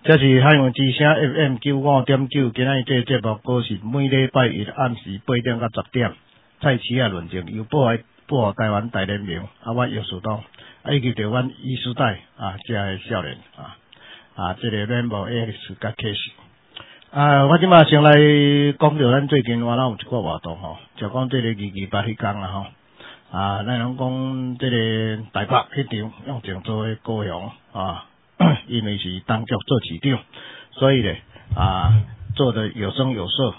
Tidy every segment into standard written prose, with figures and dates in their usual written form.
这是海洋之声 FM95.9，今仔这节目都是每礼拜一暗时8点到10点，蔡市啊论证由保护台湾大联盟我叶树东以及着阮医师代这个少年这个 Rainbow Alex 甲 Casey我即马先来讲着咱最近有一个活动就讲这个228迄天咱拢讲这个台北迄场用正做的高雄因为是当局做市长，所以咧做的有声有色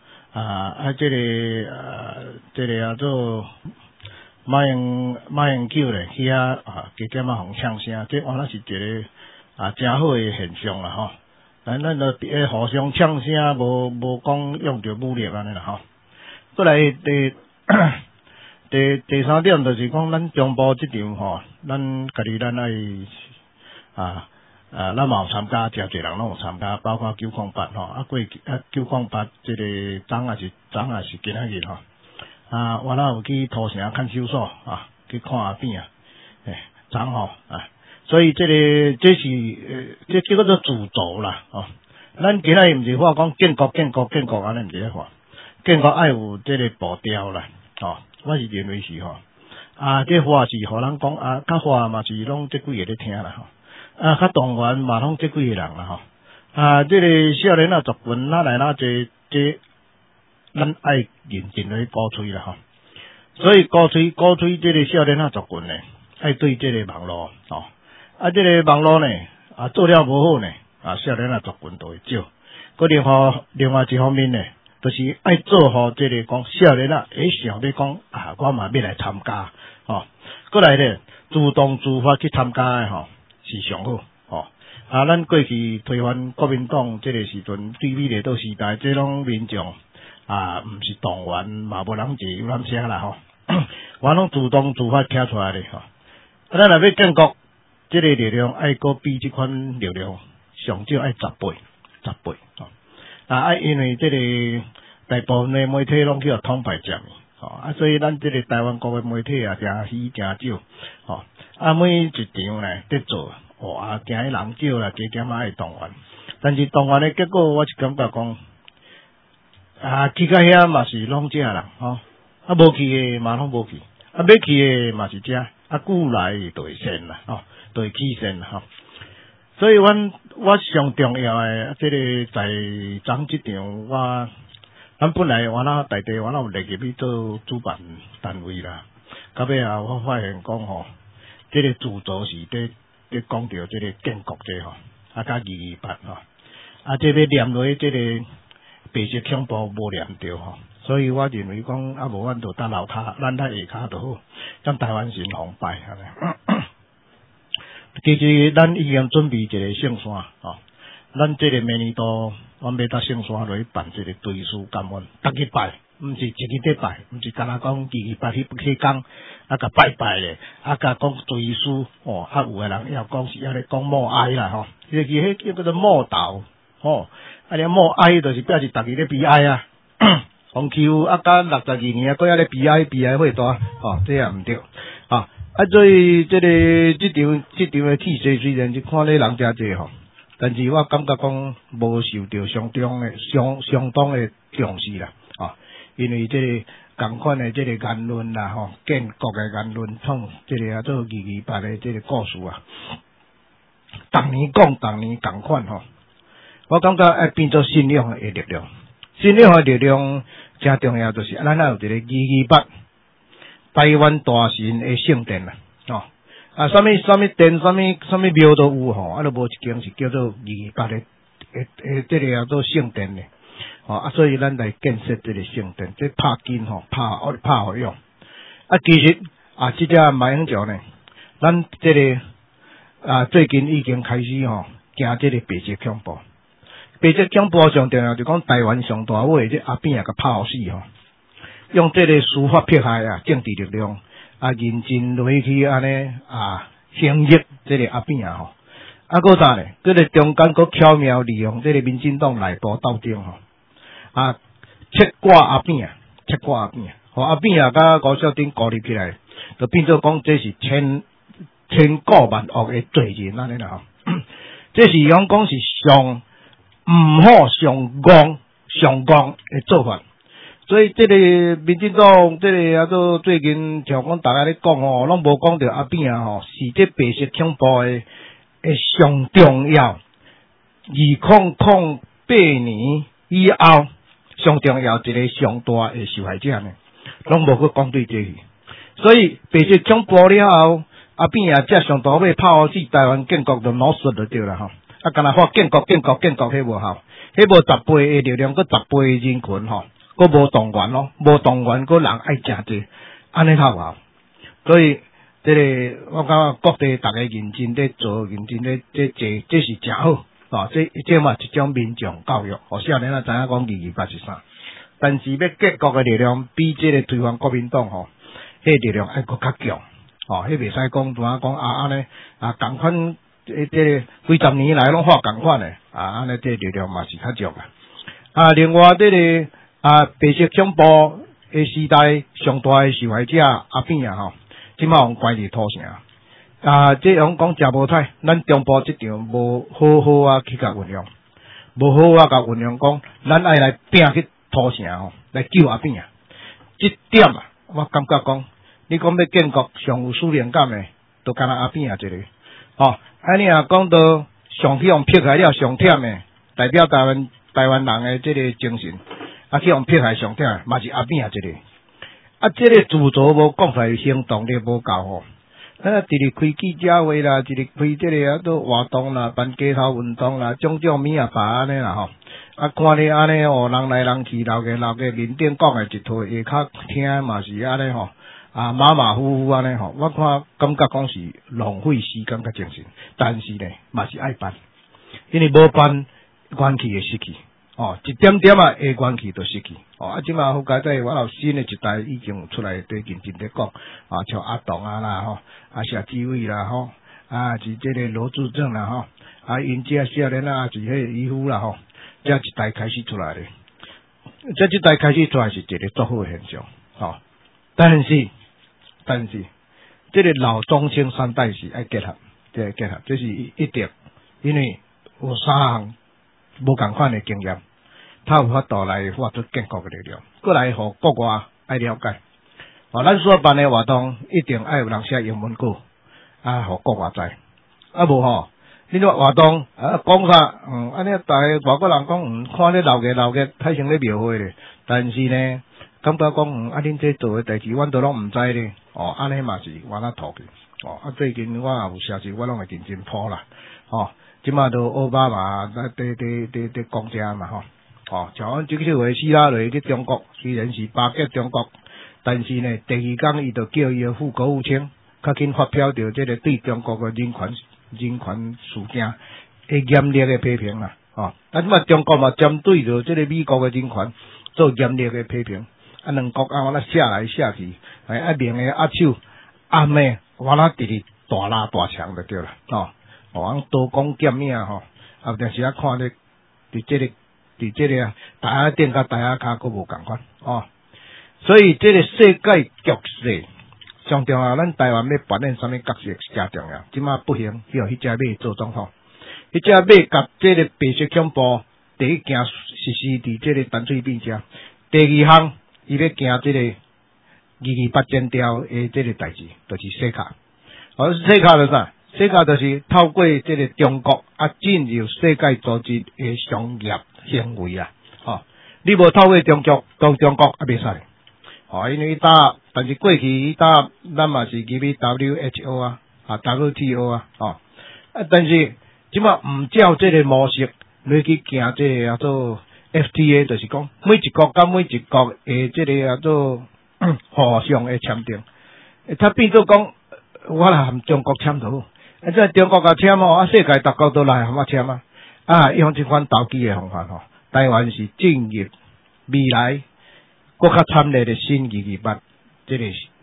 这个做马英九咧去加减互呛声，这原来是一个真好的现象啦咱就互相呛声，无讲用着武力安尼啦过来第三点就是讲咱中部这场咱家己咱爱咱嘛有参加，真侪人拢有参加，包括908过908这个昨也是今仔日我有去土城看守所去看片昨所以这是这叫做主轴啦咱今仔日毋是话讲建国安尼毋是咧话，建国爱有这个步调啦我是认为是这话是互人讲较话嘛是拢这几个咧听啦较动员嘛拢这几个人啦这个少年族群来这咱爱认真去鼓吹啦所以鼓吹这个少年族群呢，爱对这个网络这个网络呢做了无好呢少年族群就会少。另外一方面呢，就是爱做好这个讲少年会想要讲我嘛要来参加过来呢主动自发去参加的是上好咱过去推翻国民党这个时阵，对美丽岛时代，这种民众毋是动员，嘛无人坐游览车啦我拢主动自发站出来的咱若要建国，这个力量爱搁比这款力量上少爱10倍因为这个大部分的媒体拢叫统派占所以咱这个台湾国的媒体真稀真少每一场呢在做惊人少啦，加减爱动员，但是动员的结果，我是感觉讲去到遐嘛是拢这人无去的嘛拢无去，要去的嘛是这久来就会先啦就会起先啦所以我上重要的这个在昨这场咱本来大地有列入去做主办单位啦，到尾我发现讲这个主轴是在讲到这个建国这加228这要念落这个白色恐怖无念到所以我认为讲无咱就搭楼骹，咱在下骹就好，咱台湾先防败其实咱已经准备一个圣山咱这个明年度阮要搭圣山落去办这个追思感恩，逐日拜，毋是一日拜，毋是干那讲228迄天甲拜拜咧，甲讲追思有的人要讲是咧讲默哀啦迄叫做默祷咧默哀就是表示逐日咧悲哀洪欺负甲62年搁咧悲哀会大这也毋对所以这场的气势虽然是看咧人真济但是我感觉讲无受到相当的重视啦因为这个同款的这个言论啦建国的言论创这个做228的这个故事逐年讲同款我感觉要变做信仰的力量，信仰的力量真重要，就是咱有一个228台湾大神的圣殿啦什么殿什么庙都有就无一间是叫做228的这个做圣殿的所以咱来建设这个圣殿，这拍紧拍好用其实这只马英九呢，咱这个最近已经开始惊这个白色恐怖。白色恐怖上重要就讲台湾上大尾这阿扁甲拍好死用这个司法迫害政治力量认真落去安尼行役这个阿扁搁啥呢？这个中间搁巧妙利用这个民进党内部斗争切割阿扁阿扁甲吴小丁孤立起来，就变做讲这是千古万恶的罪人安尼啦这是讲是上毋好、上戆的做法。所以这个民进党这个最近像讲大家咧讲吼，拢无讲到阿扁啊吼，是这白色恐怖的上重要。2008年以后，上重要一个上大的受害者呢，拢无去讲对这个。所以白色恐怖了后，阿扁也才上大要炮击台湾建国就脑损就对啦吼。啊，干那发建国，迄无效，迄无10倍的力量，佮10倍的人群吼。佫无动员咯，无动员，佫人爱诚济，安尼较好。所以，这个我感觉各地大家认真咧做，认真咧这是诚好。哦，这嘛一种民众教育，互少年仔知影讲228是啥。但是要建国的力量比这个推翻国民党吼，迄力量爱佫较强。哦，迄袂使讲怎啊讲安尼共款这个几十年来拢发共款的安尼这力量嘛是较强另外这个。白色恐怖的时代上大的受害者阿扁吼，即马用关伫土城这样讲真无歹，咱中部这场无好好去甲运用，无好甲运用讲，咱爱来拼去土城吼，来救阿扁这点我感觉讲，你讲要建国上有使命感的，都干那阿扁一个你若讲到上去用撇开了上忝的，代表台湾人的这个精神。去用撇开上忝，嘛是阿扁一个。这个自作无讲出来行动力无够吼。一日开记者会啦，一日开这个活动啦，办街头运动啦，种米啊罢安尼啦吼。看你安尼人来人去，老个面顶讲的一套，下骹听嘛是安尼吼。马虎虎安尼吼，我感觉讲是浪费时间甲精神，但是呢，嘛是爱办，因为无办元气会失去。一点点的元气就失去。即马好佳哉，我老新的一代已经有出来对认真咧讲。像阿董啦谢志伟啦是这个罗志正啦因这少年是迄渔夫啦这一代开始出来咧。这一代开始出来是一个足好的现象。但是这个老中青三代是爱结合，这是一定，因为有3项。无共款的经验，他有法度来发出建国的力量，过来互国外爱了解。咱所办的活动一定爱有人写英文稿，互国外知。无你这活动讲啥？安尼大家外国人讲看咧老个太像咧庙会咧，但是呢，感觉讲恁这做的代志，阮都拢毋知咧。安尼嘛是我那吐去。最近我也有消息，我拢会认真铺啦。即马都奥巴马在讲遮嘛像阮这个回希拉里去中国，虽然是巴结中国，但是呢，第二天伊就叫伊的副国务卿较紧发表着这个对中国的人权事件的严厉的批评啦。即马中国嘛针对着这个美国的人权做严厉的批评，两国我写来写去，明的手暗的我直直大拉大强就对啦。多讲剑影但是看咧，伫这个台下顶甲台下骹佫无共款所以这个世界局势上重要，咱台湾要扮演什么角色是真重要。即马不行，要迄只马做总统，迄只马甲这个白色恐怖第一件实施伫这个淡水边遮，第二项伊要行这个228剪条的这个代志，就是洗卡。洗卡就是啥？世界就是透过这个中国进入世界组织的商业行为你无透过中国袂使因为但是过去咱嘛是入去 WHO WTO 但是即马毋照这个模式来去行这个做 FTA， 就是讲每一国甲每一国的这个互相的签订，它变做讲我来和中国签好。这中国甲签世界各国都来和我签用这款投机的方法台湾是进入未来国较惨烈的新228这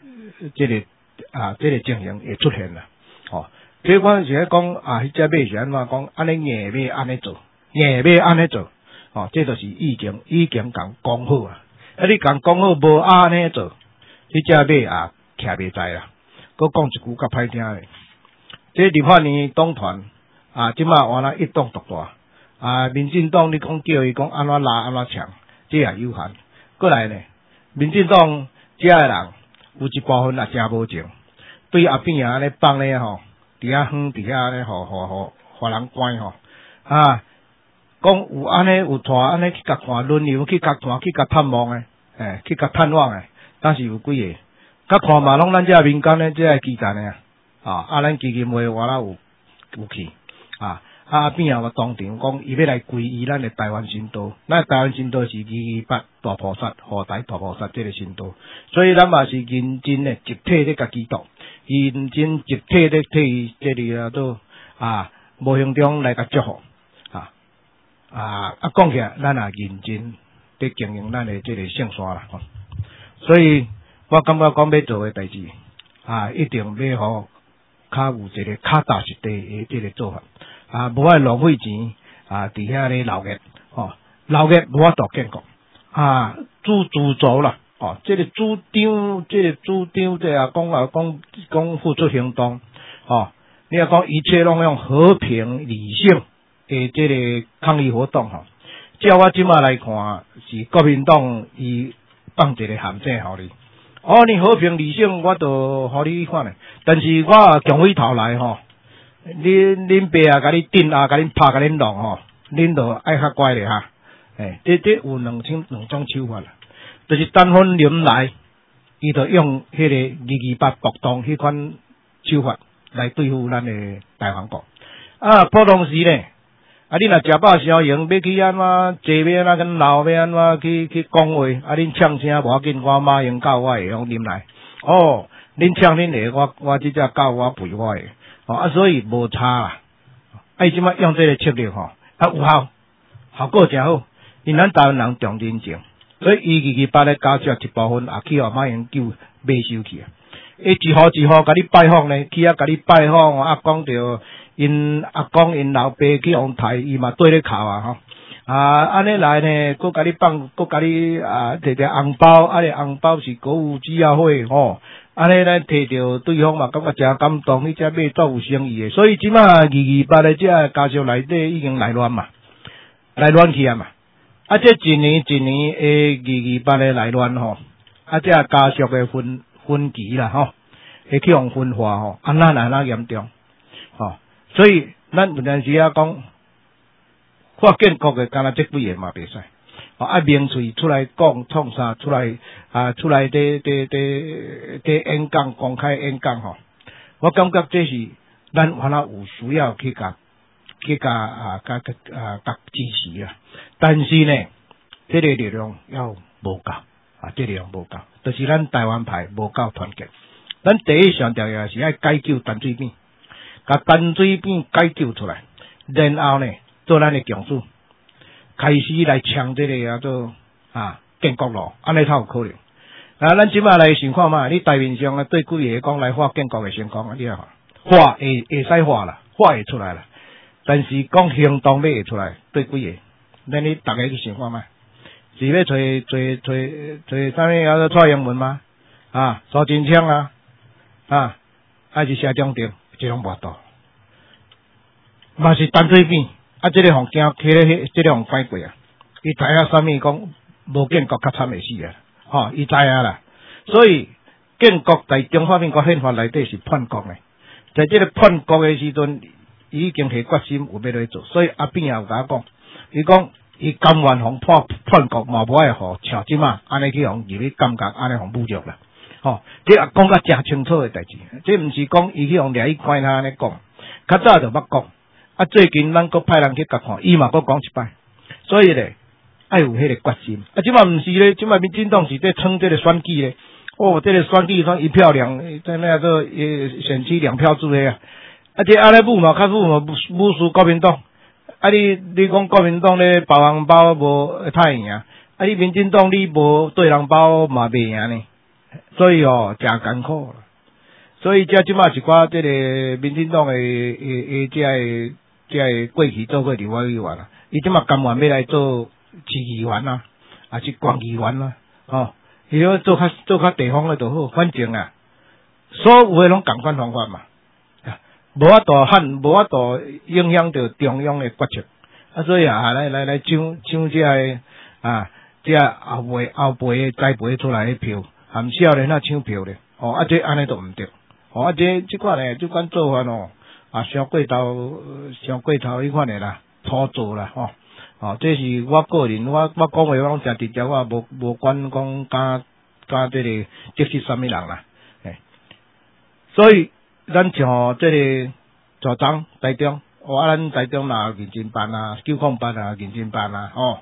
个情形会出现啦。所以我是讲迄只马是安怎讲？安尼硬要安尼做，这就是已经讲好你讲好无安尼做，迄只马徛袂在啦。佫讲一句较歹听的。这立法院党团即马换啦一党独大，民进党你讲叫伊讲安怎拉安怎抢，这也有限。过来呢，民进党遮个人有一部分也真无情，对后边安尼放咧吼，伫遐远伫遐安尼互人关吼，讲有安尼有带安尼去甲看轮流去甲看去甲探望诶，去甲探望诶，但是有几个，甲看嘛拢咱遮民间咧，遮基层诶咱基金会我啦有去边有个当场讲伊要来皈依咱诶台湾神道，咱台湾神道是228大菩萨、护台大菩萨这个神道，所以咱嘛是认真诶集体咧甲祈祷，认真集体咧替伊这里都无形中来甲祝福。讲起来，咱也认真伫经营咱的这个圣山啦，所以我感觉讲要做的代志，一定要互较有一个较踏实地的这个做法，无爱浪费钱伫遐咧流月，流月无法度建国，自足啦，这个主张这讲付出行动，你要讲一切拢用和平理性。这个抗议活动照我即马来看，是国民党伊放一个陷阱互你。你和平理性，我就互你看咧。但是我强回头来恁爸甲你顶甲恁拍甲恁弄恁就爱较乖咧这有两种手法啦，就是单方面来，伊就用迄个228暴动迄款手法来对付咱的台湾国。普通时呢。你若食饱消营，要去安怎坐要安怎跟老要安怎去讲话，恁呛声无要紧，我马英九我会用啉来。恁呛恁的，我即只狗我陪我的。所以无差啦。伊即摆用这个策略有效果真好，因咱台湾人重人情，所以伊228咧加入一部分，去马英九买收去一号甲你拜访呢，去甲你拜访，讲着。因阿公因老爸去往台，伊嘛对咧哭安尼来呢，佮甲你放，佮甲你摕红包，红包是国有基要会安尼咱摕着对方嘛，感觉真感动，迄只买足有诚意诶。所以即马228咧，这家属内底已经来乱去嘛。这一年诶228咧来乱这家属诶分歧啦会去互分化那严重所以咱有阵时讲发建国的，敢若这几个嘛袂使名嘴出来讲创啥，出来演讲，公开演讲我感觉这是咱还有需要去甲支持啦。但是呢，这个力量要无够这力量无够，就是咱台湾派无够团结。咱第一上条也是爱解救陈水扁。把陈水扁解救出来，然后呢，做咱的强主，开始来抢这个建国路，安尼才有可能。咱即马来想看嘛，你台面上对几个讲来画建国的成功你啊画会使画啦，画会出来啦。但是讲行动要会出来，对几个，咱你大家去想看嘛，是要找啥物蔡英文吗？苏贞昌还是谢长廷？这种无道，嘛是陈水扁这个互惊起咧，这个互拐过伊知影啥物讲无建国较惨会死伊知影啦。所以建国在中华民国宪法内底是叛国的，在这个叛国的时阵，已经下决心有要来做。所以阿扁也有甲我讲，伊讲伊甘愿互叛国，嘛无爱互像即马安尼去互入去感觉安尼互侮辱啦。这也讲甲真清楚的代志，这毋是讲伊去用掠去关他安尼讲，较早就捌讲，最近咱阁派人去甲看，伊嘛阁讲一摆，所以咧爱有迄个决心。即摆毋是咧，即摆民进党是在撑这个选举咧，这个选举算一票在那个选区2票制的这安尼武嘛，较武嘛武输国民党，你讲国民党咧包红包无太赢，你民进党你无对人包嘛袂赢呢。所以真艰苦啦。所以即马一寡这个民进党的这过去做过立法委员啦，伊即马甘愿要来做市议员啦，还是县议员啦，伊要做较地方的就好，反正所有的拢共款方法嘛。 无法度喊，无法度影响到中央的决策。所以来抢这个这后辈栽培出来的票，含少年抢票咧。这安尼都毋对。这款做法上过头迄款的啦，粗糙啦，这是我个人，我讲话我诚直接，我无管讲加这个即是啥物人啦，所以咱像这个组长台中，咱台中啦认真办908认真办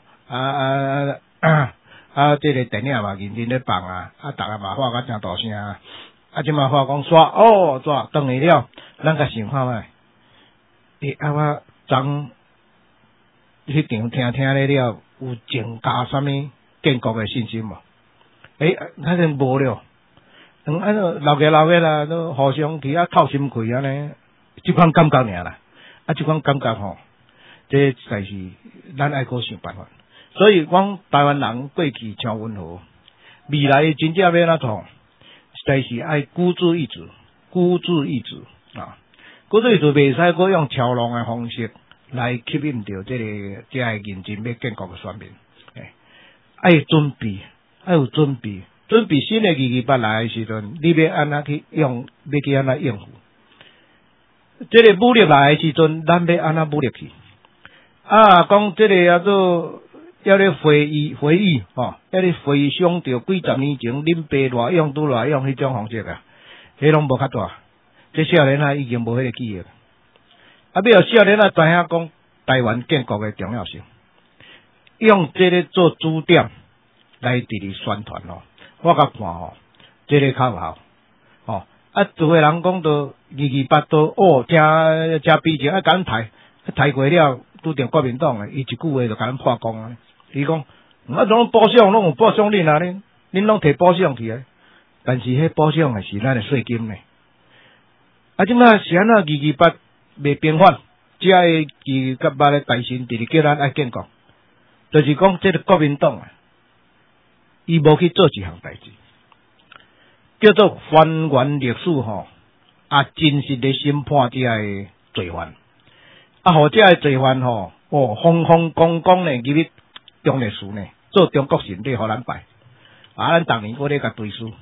这个电影嘛认真咧放逐个嘛喊甲诚大声即嘛话讲煞转去了，咱甲想看卖，我昨迄场听咧了，有增加啥物建国的信心无？反正无了，老个啦，都互相去透心气安尼，即款感觉尔啦，即款感觉这实在是咱爱搁想办法。所以讲台湾人过去超温和，未来真正要怎创？实在是爱孤注一掷孤注一掷袂使搁用嘲弄的方式来吸引到这个认真要建国的选民。爱准备，爱有准备新的228来的时阵，你要安怎去用，要去安怎应付？这个武力来的时阵，咱要安怎武力去？讲这个做要咧回忆要咧回想到几十年前恁爸偌用拄偌用迄种方式迄拢无较大。这少年已经无迄个记忆了。要少年知影讲台湾建国的重要性，用这个做主点来直咧宣传我甲看这个较有效除非人讲到228都真比前甲咱抬过了，拄着国民党伊一句话就甲咱破功伊讲拢保障拢有保障恁恁拢摕保障去但是迄保障的是咱的税金呢。即摆是安怎228未平反，只个228的大神直直叫咱爱建国，就是讲这个国民党伊无去做一项代志，叫做还原历史真实的审判这个罪犯，互这个罪犯风风光光的入去中历史呢，做中国神帝互咱拜，咱逐年搁咧甲追思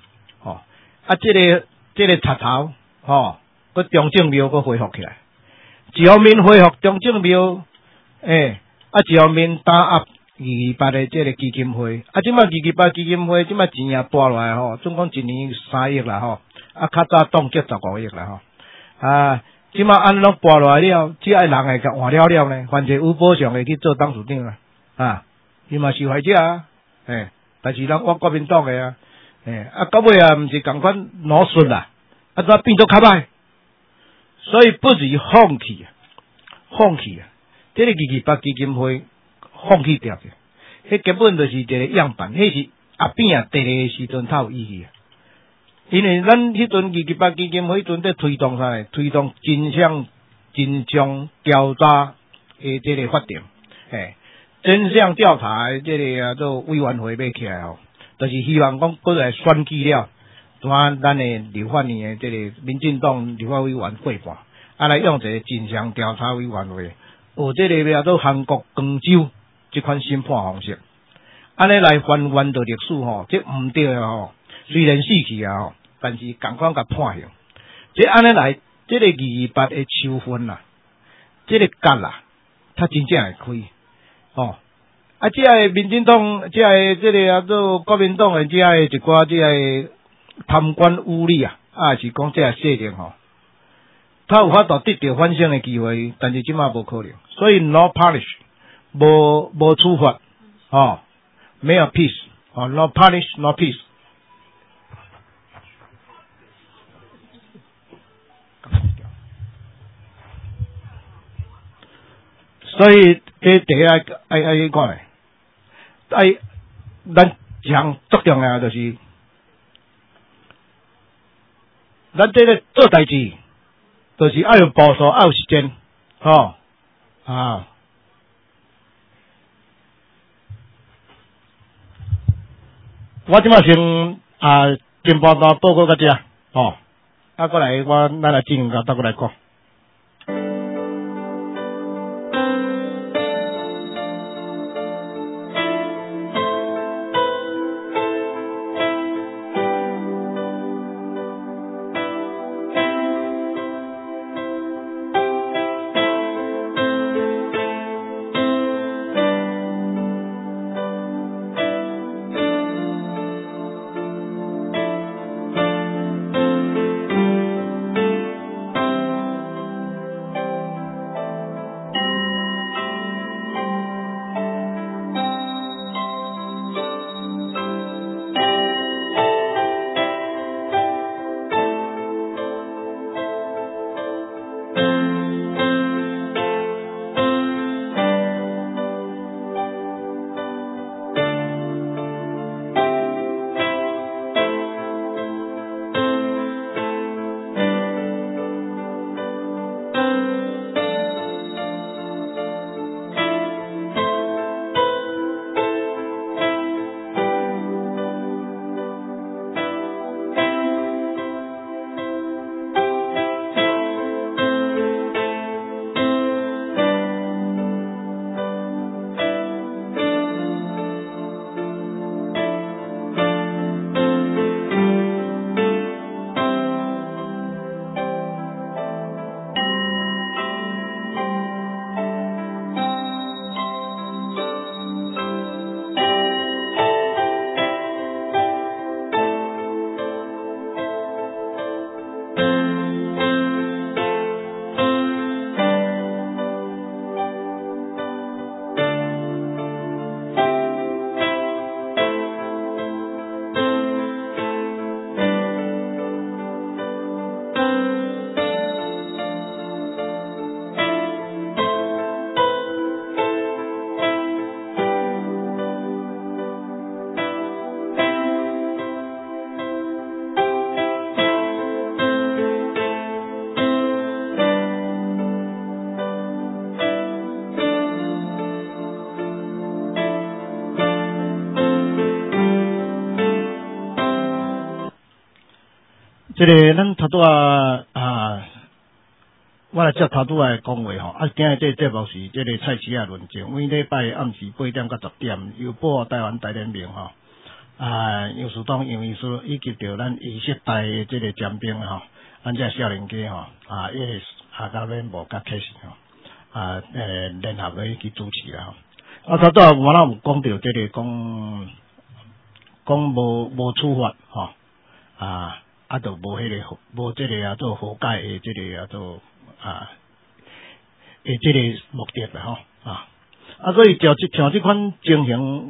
这个贼头搁中正庙搁恢复起来，一方面恢复中正庙，一方面打压228的这个基金会，即摆228基金会即摆钱也拨落来总共一年3亿啦较早冻结15亿啦即摆安拢拨落来了，即个人会甲换了呢，犯罪有保障会去做董事长伊嘛是坏者但是我国民党的到尾毋是共款挪顺啦，怎变做较歹？所以不如放弃这个228基金会放弃掉去，迄根本就是一个样板，迄是后边第二时阵才有意义因为咱迄阵228基金会迄阵在推动啥呢？推动真相调查的这个发展，真相调查的这个做委员会要起来就是希望讲过来选举了，咱的立法院的这个民进党立法委员会办，来用一个真相调查委员会，这个叫做韩国光州这款审判方式，安尼来还原到历史这毋对虽然死去但是共款甲判刑，这安尼来，这个228的处分这个角他真正会开这个民进党，这个叫做国民党的这个一寡这个贪官污吏是讲这个势力他有法度得到反省的机会，但是即马无可能，所以 no punish 无处罚没有 peace no punish no peace。所以这第一爱讲咱一项最重要就是咱这个做代志，就是要有步数，要有时间我即马先简报报告到这过来咱来进行到过来讲。 这个咱头拄我来接头拄讲话吼，今日这节目是这个蔡奇亚论证，每礼拜暗时8点到10点，由播台湾台联名吼，杨树东杨秘书以及着咱仪式台的这个尖兵吼，咱这少年家吼，伊个甲咱无甲开始吼，联合来去主持啦吼。头拄我有讲到这个讲无处罚吼，就无迄个无这个做和解的这个做这个目的啦吼，所以像这款情形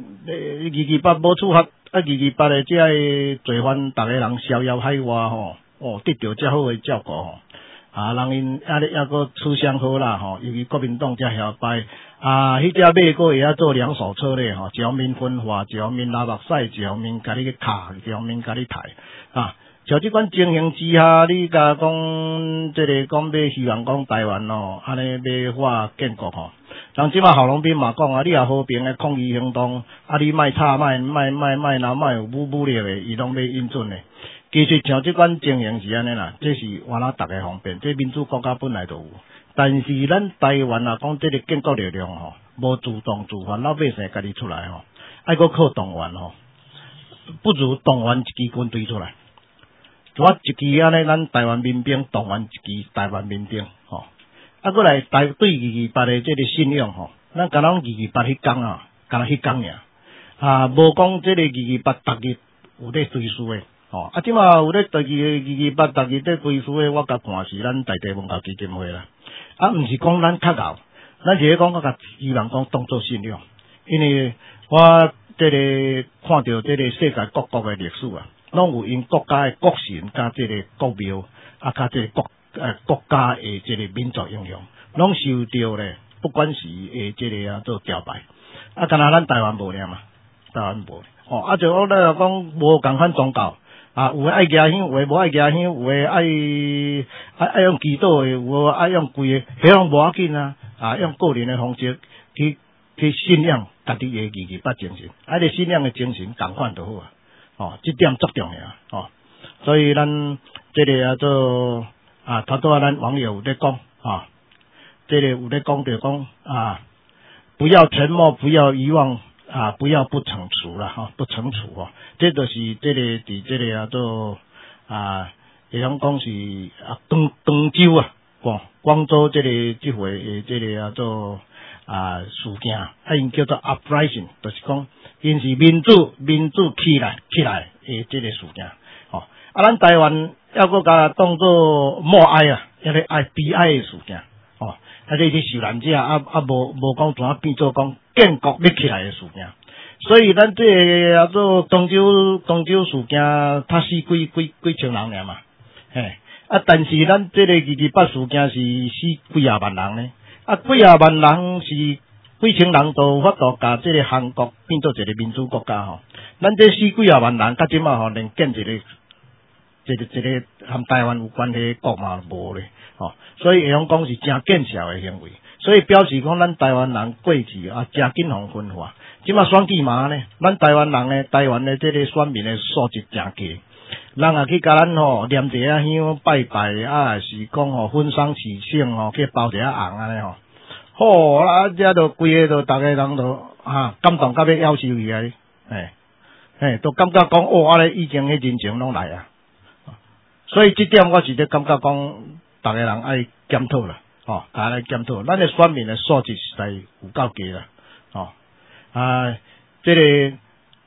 ，228无处罚，228的这个罪犯，逐个人逍遥海外吼，得到遮好的照顾吼，人因还阁处相好啦吼，尤其国民党遮嚣摆，迄只马个会做两手车咧吼，一方面分化，一方面拉目屎，一方面甲你卡，一方面甲你抬像这款情形之下，你甲讲这个讲要希望讲台湾安尼要化建国吼。人即马郝龙斌嘛讲你也和平的抗议行动，你莫吵，莫有武力的，伊拢要应准的。其实像这款情形是安尼啦，这是换大家方便，这民主国家本来就有。但是咱台湾讲这个建国力量吼，无自动自发，老百姓家己出来吼，爱阁靠动员吼，不如动员一支军队出来。一支安尼，咱台湾民兵动员一支台湾民兵吼，过来对228的这个信用吼，咱敢讲228迄天敢若迄天尔，无讲这个228逐日有咧追诉的吼，即马有咧228逐日咧追诉的，我甲看是咱大地文教基金会啦，毋是讲咱较牛，咱是咧讲我甲希望讲当作信用，因为我这个看到这个世界各国的历史拢有因国家的国神甲这个国庙甲这个国家的这个民族英雄，拢受到咧，不管是这个做吊牌，敢若咱台湾无尔嘛，台湾无就我咧讲无共款宗教有诶爱举香，有诶无爱举香，有诶爱用祈祷诶，有爱用跪诶，迄拢无要紧用个人诶方式去信仰家己诶228精神，个信仰诶精神共款就好这点足重要所以咱这个做头拄咱网友有咧讲这个有咧讲就讲不要沉默，不要遗忘不要不惩处啦不惩处这就是这个伫这个做会晓讲是广州广州这个即回这个做事件因叫做 uprising， 就是讲因是民主起来这个事件咱台湾要搁甲当作默哀迄个哀悲哀的事件这是受难者无讲怎变做讲建国要起来的事件，所以咱这个做广州事件，他死几千人尔嘛，但是咱这个228事件是死几啊万人呢，几啊万人是几千人都法度甲这个韩国变做一个民主国家咱这死几啊万人，到即马连建一个和台湾有关系的国嘛无咧所以会用讲是真见效的行为，所以表示讲咱台湾人过去真紧互分化，即马选举嘛呢，咱台湾人呢，台湾的这个选民的素质真低，人去甲咱念一下香拜拜是讲婚丧喜庆去包一下红安尼遮就规个就逐个人都感动到要夭寿去都感觉讲以前迄人情拢来所以这点我是咧感觉讲，逐个人爱检讨啦，大家检讨，咱的选民的素质实在有够低啦，这个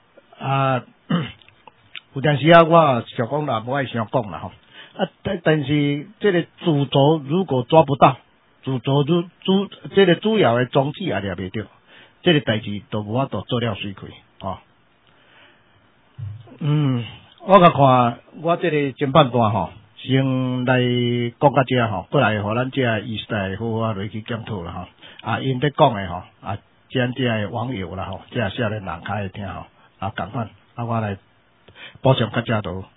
有阵时我想讲啦，无爱想讲啦但是这个主轴如果抓不到，这个主要的宗旨也抓袂到，这个代志都无法度做了水开我甲看，我这个前半段先来讲到这过来互咱这意识来好好来去检讨啦因咧讲的咱这网友啦这少年人较会听共款我来补充到这度。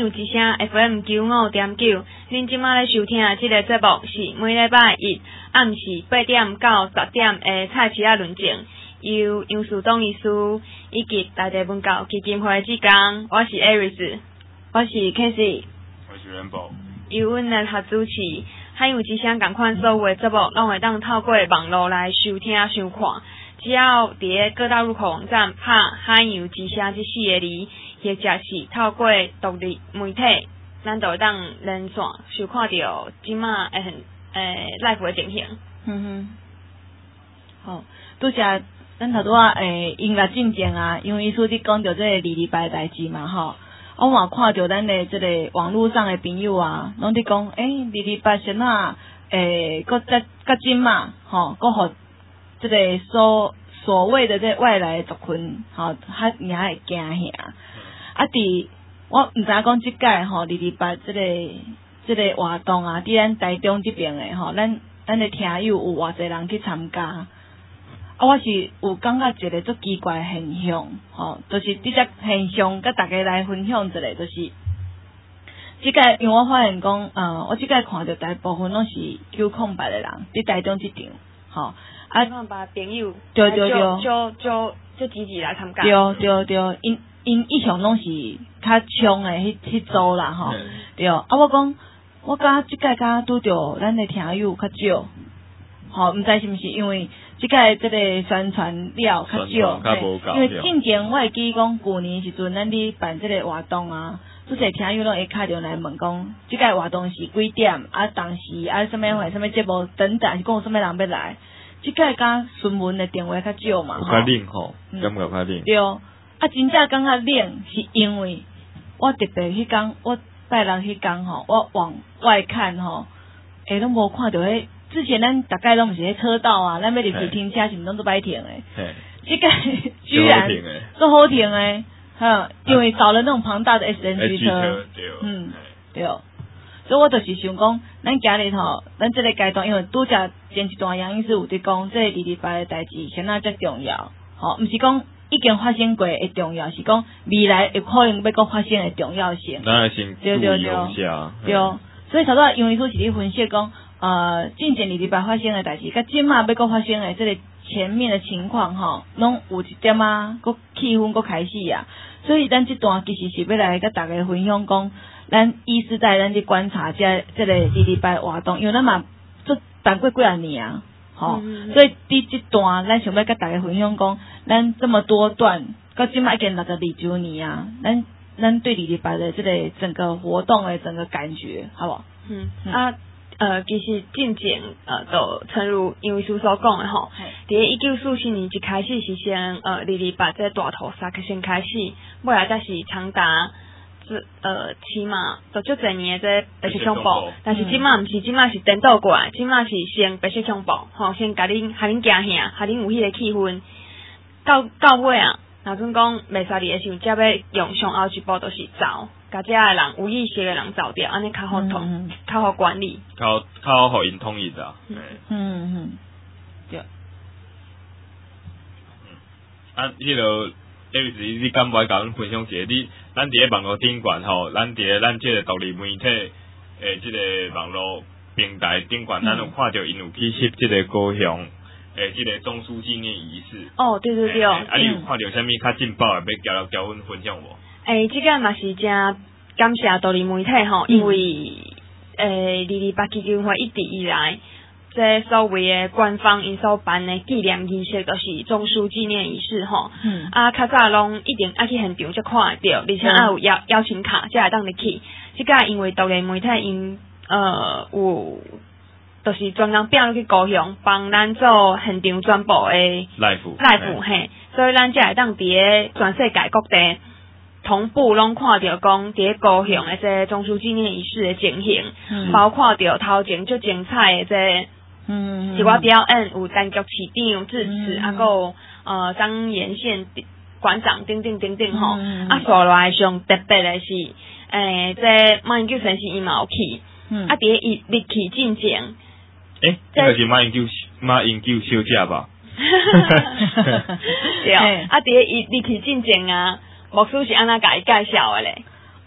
阳之声 FM 95.9，恁即马咧收听即个节目是每礼拜一暗时8点到10点的菜市仔论证，由杨树东医师以及大地文教基金会志工，我是 Aris， 我是 Casey， 我是 Rainbow， 由阮来合主持。海洋之声共款所有的节目，拢会当透过网络来收听收看。只要伫咧各大入口网站拍海洋之声这4个字，或者是透过独立媒体，咱就会当连线收看到即马live 的情形。 好，拄则咱头拄啊音乐进前啊，因为医师伫讲到这个礼拜的代志嘛吼。我嘛看到咱的这个网络上的朋友啊，拢伫讲，礼拜先啊，搁甲今嘛，吼，搁互这个所谓的这外来族群，吼，也会惊吓。啊，我毋知讲即届吼，礼拜这个活动啊，伫咱台中这边的吼，咱的听友有偌济人去参加。我是有感觉一个足奇怪的现象，就是伫只现象，甲大家来分享一下，就是即个，因为我發現講，我即個看到大部分攏是908的人，伫台中即場， 908朋友， 對， 就積極來參加， 對，因以上攏是較衝的迄組啦，對，我講，我感覺即個甲拄着咱的聽友較少，毋知是毋是因為。即個即個宣傳了較少，因為之前我會記講舊年時陣，咱咧辦即個活動啊，拄濟聽友攏會敲電來問講，即個活動是幾點？當時什麼會、什麼節目等等，是講有什麼人要來？即個甲詢問的電話較少嘛， 較冷吼，感覺較冷。 對，真正感覺冷，是因為我特別迄天，我拜六迄天吼，我往外看吼，攏無看到迄。之前咱大概拢毋是喺車道啊，咱要入去停車是毋攏都歹停誒。即個居然都好停誒，因為少了那種龐大的 SNG 車。對。所以我就是想講，咱今日吼，咱這個階段，因為拄則前一段楊醫師有佇講，這個禮拜的代志，先仔遮重要。毋是講已經發生過的重要，是講未來有可能要閣發生的重要性。 咱先注意一下。 對。所以頭拄楊醫師是咧分析講。近前禮拜發生的代志，甲今嘛要閣發生的這個前面的情況吼，攏有一點啊，閣氣氛閣開始啊，所以咱這段其實是要來甲大家分享講，咱醫師在咱去觀察這個禮拜活動，因為咱嘛做辦過幾啊年啊，所以佇這段咱想要甲大家分享講，咱這麼多段，到今嘛已經62周年啊，咱對禮拜的這個整個活動的整個感覺，好不好？ 其實進前就誠如楊醫師所講的吼，佇1944年一開始是先禮拜這大屠殺先開始，後來才是長達起碼就足儕年的這白色恐怖，但是即馬毋是，即馬是顛倒過來，即馬是先白色恐怖，先甲恁驚嚇，嚇恁有迄個氣氛，到尾啊，若陣講袂使哩的時候，才要用上後一步就是走。甲遮個人有意識的人走掉，安尼較好較好管理， 較好互因統一啊。 對。 迄個你敢無甲阮分享一下？咱佇咧網絡頂懸吼，咱即個獨立媒體即個網絡平台頂懸，咱有看到因有去翕即個高雄即個中樞紀念儀式。 對。 你有看到啥物較勁爆的要交阮分享無？ 即個嘛是真感謝獨立媒體吼，因為228基金會一直以來，這所謂的官方因所辦的紀念儀式，就是中樞紀念儀式吼。較早攏一定愛去現場才看得到，而且有邀請卡才會當入去。即個因為獨立媒體因有，就是專工拼落去高雄，幫咱做現場轉播的 live 嘿，所以咱才會當佇個全世界各地。同步攏看到講佇高雄的這中樞紀念儀式的情形，包括到頭前最精彩的這一個表演，有陳菊市長致辭，還有張延憲館長等吼。所來上特別的是，這馬英九先生伊嘛有去，佇伊入去進前， 這個是馬英九小姐吧？ 對，佇伊入去進前啊。牧師是安怎甲伊介紹的咧？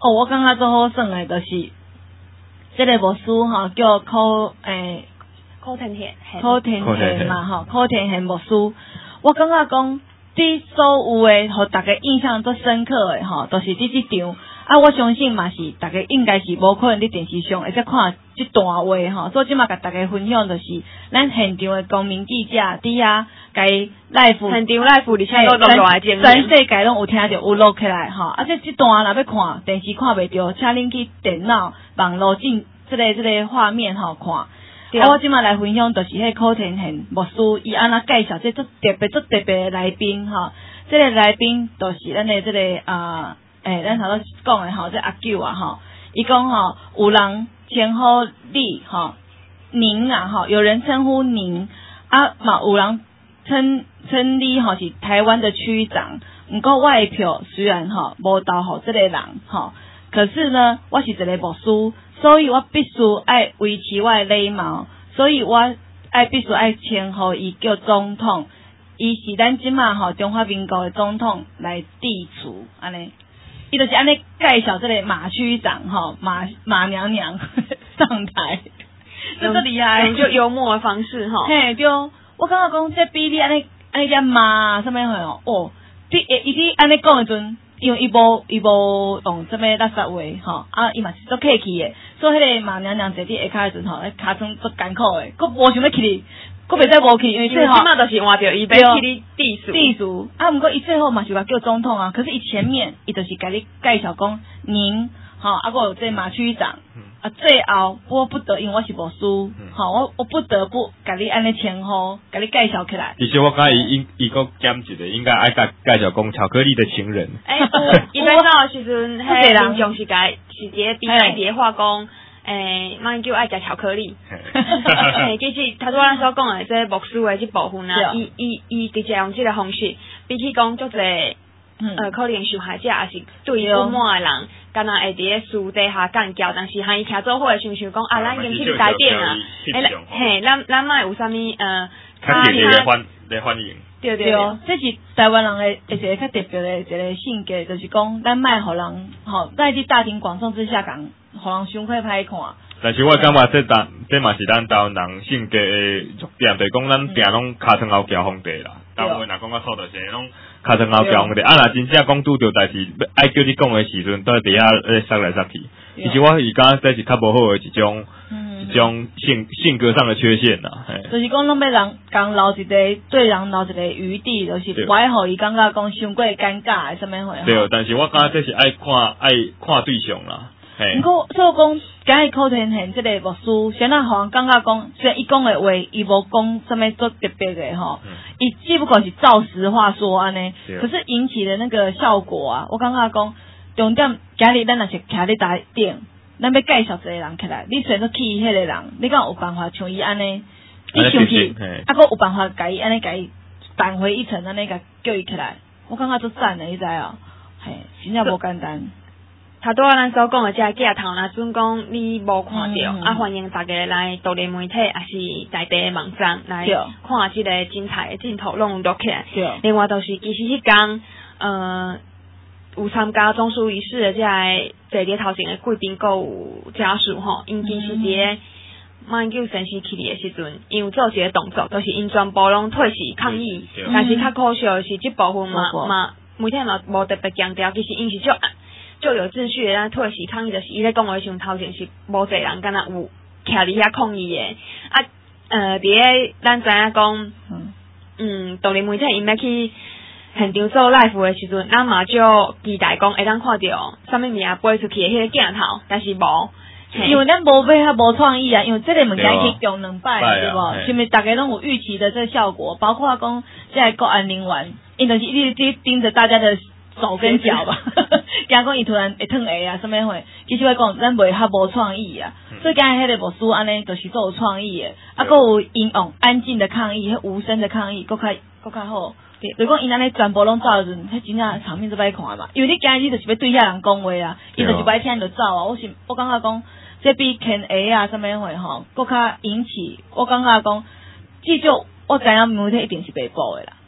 我感觉最好耍诶，就是这个牧师吼叫柯田贤嘛吼，柯田贤牧师，我感觉讲，这所有诶，互大家印象最深刻诶吼，都是这场。啊，我相信嘛是，大家应该是无可能伫电视上会再看这段话吼，所以即马甲大家分享就是，咱现场诶公民记者伫遐，甲伊 live 现场 live 而且都录来证明， 全世界拢有听着有录起来吼，啊这段若要看电视看袂着，请恁去电脑网络进这个画面吼看。啊，我即马来分享就是迄柯田贤牧师，伊安那介绍这特别诶来宾吼，这个来宾就是咱诶这个咱头先讲诶吼，这阿九啊吼，伊讲吼有人称呼你吼，您啊吼，有人称呼您啊嘛，有人称你吼是台湾的区长，毋过我诶票虽然吼无投互这个人吼，可是呢，我是一个牧师，所以我必须爱维持我诶礼貌，所以我必须爱称呼伊叫总统，伊是咱即马吼中华民国诶总统来地处安尼。伊就是安尼介绍这个马区长吼，马娘娘上台，真厉害， 就幽默的方式吼。 嘿，对，我感觉讲这比你安尼只马什么吼哦，伊伫安尼讲的阵，因为伊无用什么垃圾话吼，啊，伊嘛是足客气的，所以迄个马娘娘坐伫下骹的阵吼，骹床足艰苦的，佫无想要去哩。佫袂使无去，因为最后起码就是换着伊要去你地主啊，毋过伊最后嘛是话叫总统啊，可是伊前面伊就是甲你介绍讲您，吼，啊，佫有这马区长，啊，最后我不得，因为我是牧师，吼，我不得不甲你安尼称呼，甲你介绍起来。 其实我感觉伊佫减一个，应该爱介绍讲巧克力的情人。 伊要走的时阵，迄个人就是甲是一个比赛伫话讲。马英九爱食巧克力，其实头拄咱所讲的这牧师的这部分啊，伊直接用这个方式，比起讲足侪可能受害者也是对伊不满的人，敢若会伫咧私底下干交，但是和伊徛做伙，想想讲啊，咱已经去改变啊，咱莫有啥物较热烈的欢迎。 对，这是台湾人的一个较特别的一个性格，就是讲咱莫互人吼，在这大庭广众之下讲，互人伤快歹看。 但是我感觉这嘛是咱台湾人性格的弱点，就是讲咱定拢骹床后交皇帝啦。台湾若讲较错，就是拢骹床后交皇帝。啊，若真正讲拄着代志，爱叫你讲的时阵，都在底下塞来塞去。其实我是感觉这是较无好的一种性格上的缺陷啦。 就是讲，拢要人讲留一个对人留一个余地，就是不爱互伊感觉讲伤过尴尬的什么货。 对，但是我感觉这是爱看对象啦。 毋过，所以讲，今日柯田贤这个牧师，先互人感觉讲，虽然伊讲的话，伊无讲什么做特别的吼，伊只不过是照实话说安尼，可是引起的那个效果啊，我感觉讲，重点今日咱若是徛咧台顶，咱要介绍一个人起来，你选择去迄个人，你敢有办法像伊安尼，你上去，啊，佫有办法甲伊安尼甲伊扳回一城安尼甲叫伊起来，我感觉足赞的，你知哦，嘿，真正无简单。 头拄仔咱所讲的这镜头，若准讲你无看到，啊，欢迎大家来独立媒体也是在地的网站来看这个精彩的镜头，拢录起来。另外，就是其实迄天，有参加中书仪式的这个坐伫头前的贵宾，还有家属吼，因其实伫个马英九先生去的时阵，因有做一个动作，就是因全部拢退席抗议，但是较可惜的是这部分嘛媒体嘛无特别强调，其实因是就有秩序的，咱退席抗议就是伊咧讲话时阵头前是无侪人，敢若有徛伫遐抗议的。啊，伫咧咱知影讲，独立媒体因要去现场做 live 的时阵，咱嘛就期待讲会当看到啥物物啊飞出去的迄个镜头，但是无。 因为咱无买较无创意啊，因为这个物件去用两摆，对无？是咪大家拢有预期的这个效果？包括讲这个国安人员，因就是一直盯着大家的手跟脚吧，惊讲伊突然会脱下啊，什么货？其实我讲咱袂较无创意啊，所以刚才迄个牧师安尼就是做有创意的，啊，佫有因用安静的抗议，无声的抗议，佫较好。如果因安尼全部拢走的时阵，迄真正场面就歹看嘛。因为你今日就是要对遐人讲话啊，伊就是歹听就走啊。我感觉讲，这比牵鞋啊什么货吼，佫较引起。我感觉讲，至少我知影媒体一定是袂报的啦。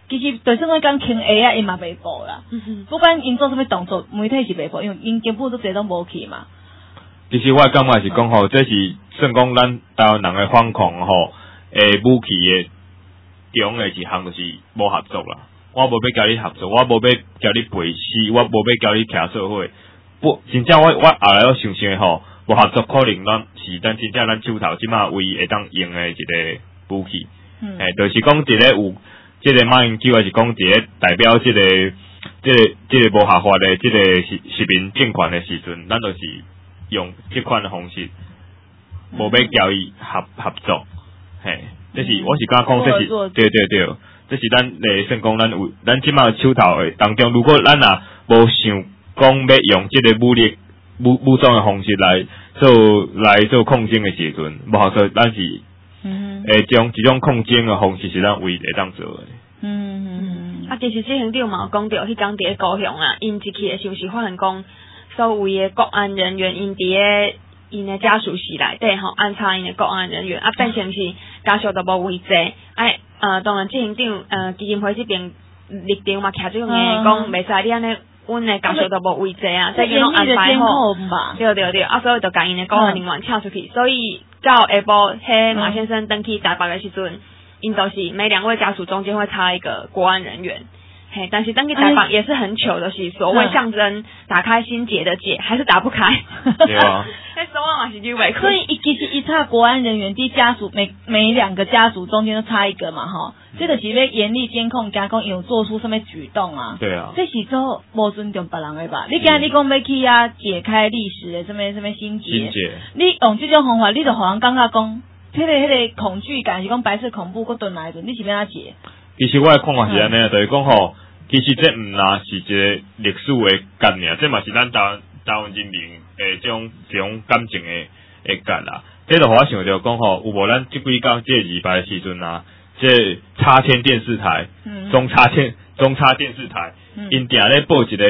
其实就算我讲轻 A 啊，因嘛袂报啦。不管因做什么动作，媒体是袂报，因为因根本都侪拢无去嘛。 其实我感觉是讲吼，这是算讲咱台湾人的反抗吼，武器的中的一项就是无合作啦。我无要甲你合作，我无要甲你陪死，我无要甲你徛做伙。不，真正我后来我想想吼，无合作可能咱真正咱手头即马唯一会当用的一个武器。就是讲一个有即个马英九，还是讲一个代表即个无合法的即个实名政权的时阵，咱就是用即款的方式，无要交伊合作，嘿，这是我是讲这是对，这是咱算讲咱即马手头的当中，如果咱无想讲要用即个武装的方式来做抗争的时阵，无合作，咱是将一种抗争的方式是咱唯一会当做的。 其实这行长嘛有讲到，迄天伫咧高雄啊，因一去的时候是发现讲，所有的国安人员因伫咧因的家属室内底吼安插因的国安人员，变成是家属都无位坐。当然这行长基金会这边立场嘛，徛这种嘅讲袂使你安尼，阮的家属都无位坐啊，所以拢安排好。对，所以就甲因的国安人员请出去，所以到下晡，迄马先生登去台北的时阵。因都是每2位家属中间会插一个国安人员，但是登记台北也是很糗的，是所谓象征打开心结的结，还是打不开。 对啊， 那手腕嘛是就袂。 所以其实一插国安人员，第家属每2个家属中间都插一个嘛，哈，这个是要严厉监控，加讲有做出什么举动啊？ 对啊， 这是做无尊重别人的吧？你讲要去啊解开历史的什么心结，你用这种方法，你就好像感觉讲。迄个恐惧感是讲白色恐怖搁顿来的，你是要安解？ 其实我的看法是安尼，就是讲吼，其实这毋若是一个历史的概念，这嘛是咱台湾人民诶这种感情的感啦。这就互我想着讲吼，有无咱即几工这200的时阵啊，这插天电视台、中插电视台，因定咧报一个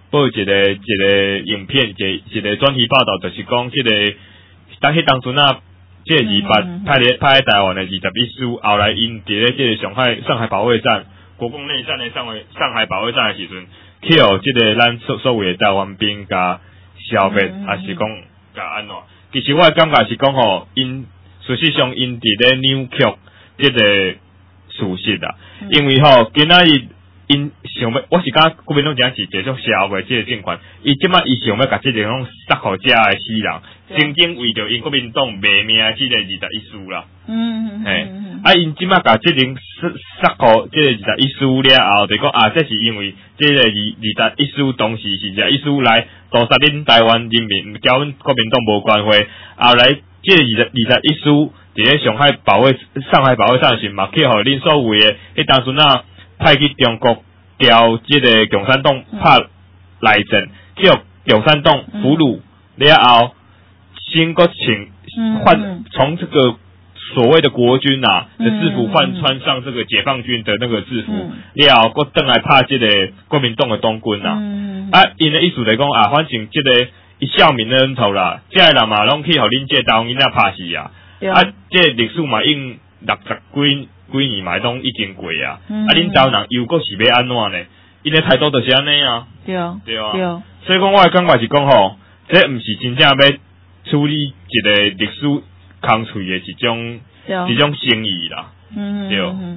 影片，一个专题报道，就是讲这个当阵啊。这200派在台湾的21师，后来因伫咧这个上海保卫战、国共内战的上海保卫战的时阵，去互这个咱所有的台湾兵甲消灭，还是讲甲安怎？其实我的感觉是讲吼，因事实上因伫咧扭曲这个事实啦，因为吼今仔日因想要，我是讲国民党讲是一种消灭这个政权，伊即摆伊想要甲这个种杀互遮的死人。曾经为着因国民党卖命即个21师啦，因即摆甲即种杀互即个21师了后，就讲这是因为即个21师当时是21师来屠杀恁台湾人民，交阮国民党无关系。后来即个21师伫咧上海保卫战时嘛，去互恁所有的迄当阵派去中国交即个共产党拍内战，去互共产党俘虏了后。先个从这个所谓的国军的制服穿上这个解放军的那个制服，了后个转来拍这个国民党的党军因的意思来讲反正这个一笑泯恩仇啦，这个人嘛拢去互恁这台湾囡仔拍死这个历史嘛应60几年嘛拢已经过恁台湾人又个是要安怎呢？因的态度就是安尼对啊， 所以讲我的感觉是讲吼，这毋是真正要。处理一个历史空脆的一种生意啦，对，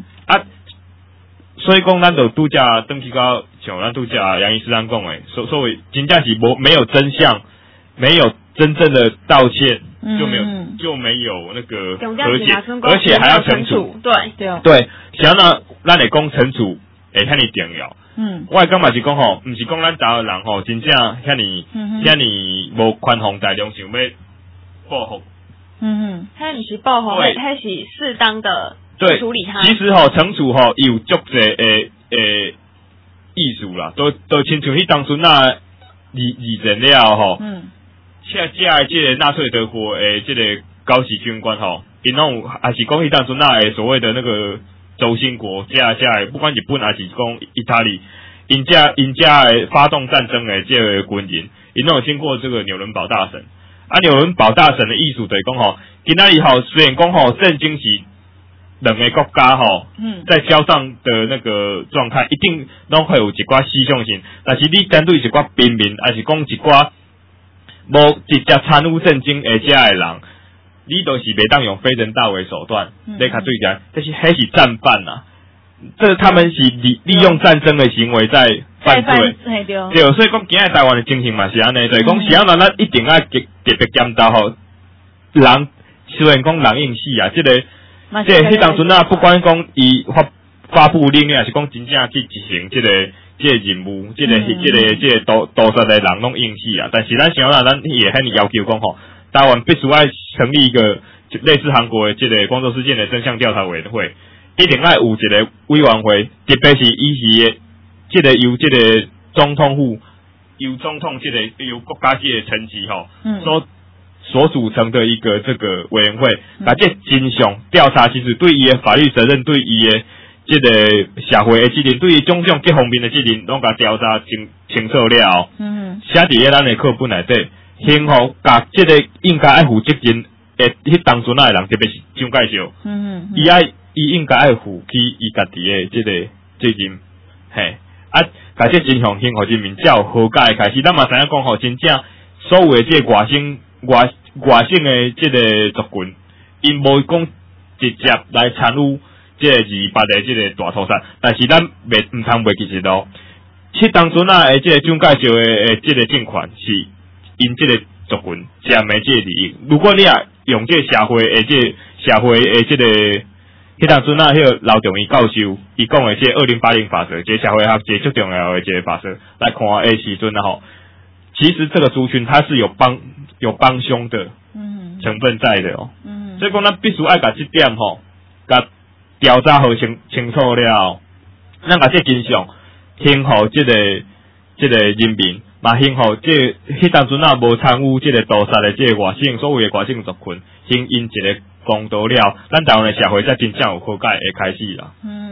所以讲咱就拄则登去到像咱拄则杨医师咱讲的，所谓真正是没有真相，没有真正的道歉，就没有那个和解，而且还要惩处，对，想要咱来讲惩处会遐尼重要。我感觉是讲吼，毋是讲咱台湾人吼，真正遐尼无宽宏大量，想要报复。 遐毋是报复，遐是适当的处理他。 其实吼，惩处吼有足侪意思啦，都亲像迄当阵二战了吼，现在这个纳粹德国这个高级军官吼，因拢还是讲迄当阵所谓的那个。轴心国这不管日本还是讲意大利，因家发动战争的这个军人，因都有经过这个纽伦堡大审。纽伦堡大审的意思就是讲吼，今仔日吼虽然讲吼圣经是两个国家吼，在交战的那个状态，一定拢会有一寡牺牲性。但是你针对一寡平民，还是讲一寡无直接参与战争的遮的人，你都是袂当用非人道的手段来甲对战，但是迄是战犯啊！这他们是利用战争的行为在犯罪，对，所以讲今日台湾的情形嘛是安尼，就是讲是安咱一定要特别检讨吼，人虽然讲人应死啊，迄当阵啊，不管讲伊发布令还是讲真正去执行这个任务，这个屠杀的人拢应死啊，但是咱想咱也很要求讲吼，台湾必须要成立一个类似韩国的这个光州事件的真相调查委员会。一定要有一个委员会，特别是伊是这个由这个总统府、由总统由国家这个层级吼，所组成的一个这个委员会，把这真相调查，其实对伊的法律责任，对伊的这个社会的责任，对于种种各方面的责任，拢甲调查清楚了。写伫咧咱的课本内底，幸好甲这个应该爱负责任的迄当阵的人，特别是蒋介石，伊应该爱负起伊家己的这个责任，嘿，甲这真相幸好人民才有和解开始。咱嘛知影讲吼，真正所有的这个外省的这个族群，因无讲直接来参与这个228的这个大屠杀，但是咱唔通袂记实咯。迄当阵啊，这个蒋介石的这个政权是因这个族群占的这个利益。如果你也用这个社会的这个迄当阵啊，迄个刘仲义教授伊讲的这2080法则，这社会学这最重要的这个法则来看的时阵啊吼，其实这个族群它是有帮凶的成分在的哦。所以讲咱必须爱甲这点吼，甲调查好清楚了，咱甲这真相幸好这个人民，嘛幸好迄当阵啊无参与这个屠杀的这个外省所谓的外省族群，幸因一个公道了，咱台湾的社会才真正有和解的开始啦。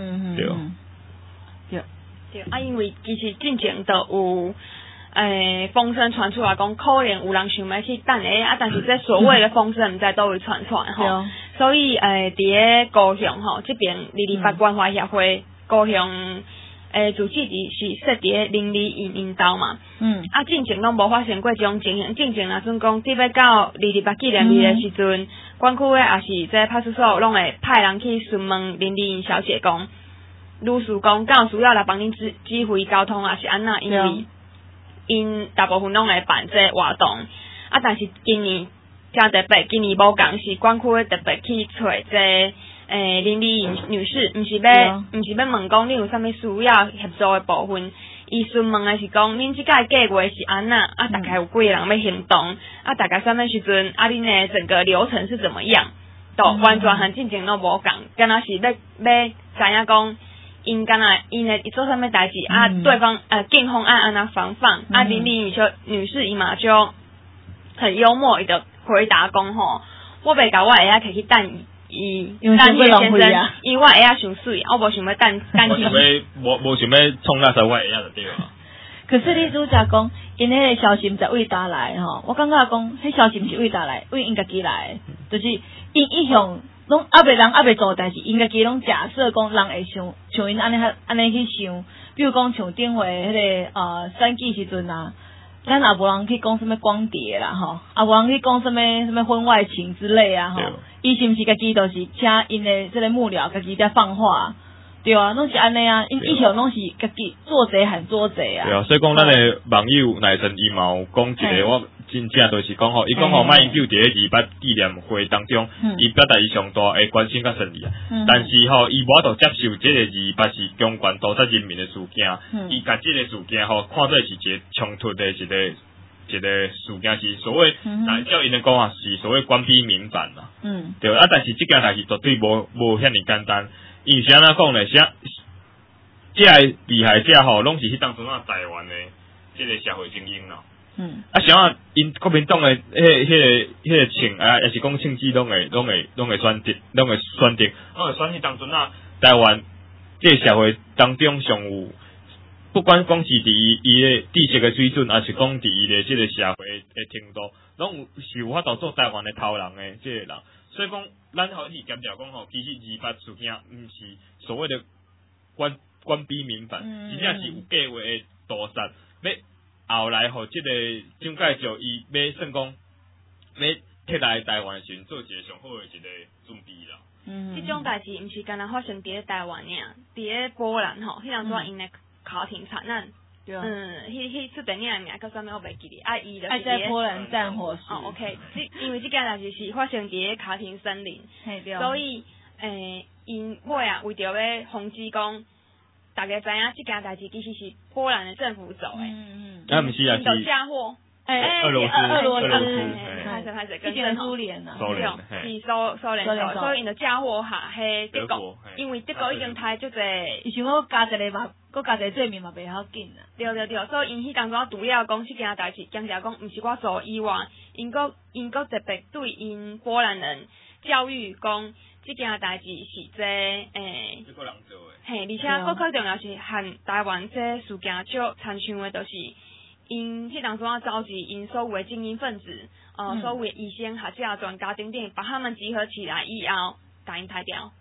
对，因为其实进前都有风声传出来讲，可能有人想要去等下，但是这所谓的风声毋知倒位传出来吼，所以伫咧高雄吼这边228关怀协会高雄主基地是设伫咧邻里引导嘛，进前拢无发生过这种情形，进前若算讲伫要到228纪念日的时阵，管区的也是这派出所拢会派人去询问邻里小姐讲，女士讲敢有需要来帮恁指挥交通啊是安那，因为因大部分拢会办这活动，但是今年真特别，今年无共是管区的特别去找这邻里女士，毋是要问讲你有啥物需要协助的部分，伊询问的是讲恁即个计划是安那，大概有几个人要行动，大概啥物时阵，恁的整个流程是怎么样，都完全和进前拢无共，敢若是要知影讲。因敢若因会做啥物代志对方警方按安那防范邻里女士伊嘛就很幽默，伊就回答讲吼，我袂甲我下摕去等伊先生，因为我下伤水，我无想要等去。 无想要冲那时候我下就对啊。 可是你拄则讲，因迄个消息毋知为倒来吼，我感觉讲，迄消息毋是为倒来，为因家己来，就是因一向。拢人未做，但是因家己拢假设讲人会像因安尼去想，比如讲像顶回迄个选举时阵啊，咱也无人去讲什么光碟啦吼，也无人去讲什么婚外情之类啊吼，伊是毋是家己都是请因的这个幕僚家己在放话，对啊，拢是安尼啊，因以前拢是家己做贼喊做贼啊。 对啊，所以讲咱的网友乃神伊嘛有讲一个我。真正就是讲吼，伊讲吼，马英九伫咧228纪念会当中，伊表达伊上大诶关心甲胜利啊。但是吼，伊无法度接受即个228是中原屠杀人民诶事件，伊甲即个事件吼看做是一个冲突诶一个事件，是所谓，照因诶讲法是所谓官逼民反嘛。对但是即件代志绝对无遐尼简单，因为是安怎讲咧？即个厉害者吼，拢是迄当阵台湾诶即个社会精英啦。想啊，因国民党诶，迄个情也是讲政治拢会选择，拢会选迄当阵台湾这个社会当中上有，不管讲是伫伊的知识诶水准，还是讲伫伊的这个社会诶程度，拢是有法度做台湾诶头人诶这个人。 所以讲，咱吼去强调讲吼，其实28事件毋是所谓的官逼民反，真正是有计划的屠杀，要后来吼，即个蒋介石伊要算讲要摕来台湾的时阵，做一个上好的一个准备啦。 即种代志毋是干那发生伫台湾尔，伫波兰吼，迄阵阵因的家庭惨案。迄出电影的名叫啥物我袂记哩，伊就是在波兰战火时。 OK， 因为即件代志是发生伫家庭森林，所以因尾啊为着要防止讲，大家知影即件代志其实是波兰的政府做的， 毋是啊， 是嫁祸。 俄罗斯， 拍摄，跟苏联啊， 是苏联做，所以因就嫁祸下迄德国，因为德国已经太足侪， 伊想讲加一个嘛，佮加一个罪名嘛袂晓紧啊。 对，所以因迄当中主要讲即件代志，强调讲毋是我做以外，因佫特别对因波兰人教育讲，即件代志是德国人做诶， 而且佫较重要是和台湾这事件足参像诶，就是。因迄当中要召集因所有的精英分子，所有的医生、学者、专家等等，把他们集合起来以后，甲因抬掉。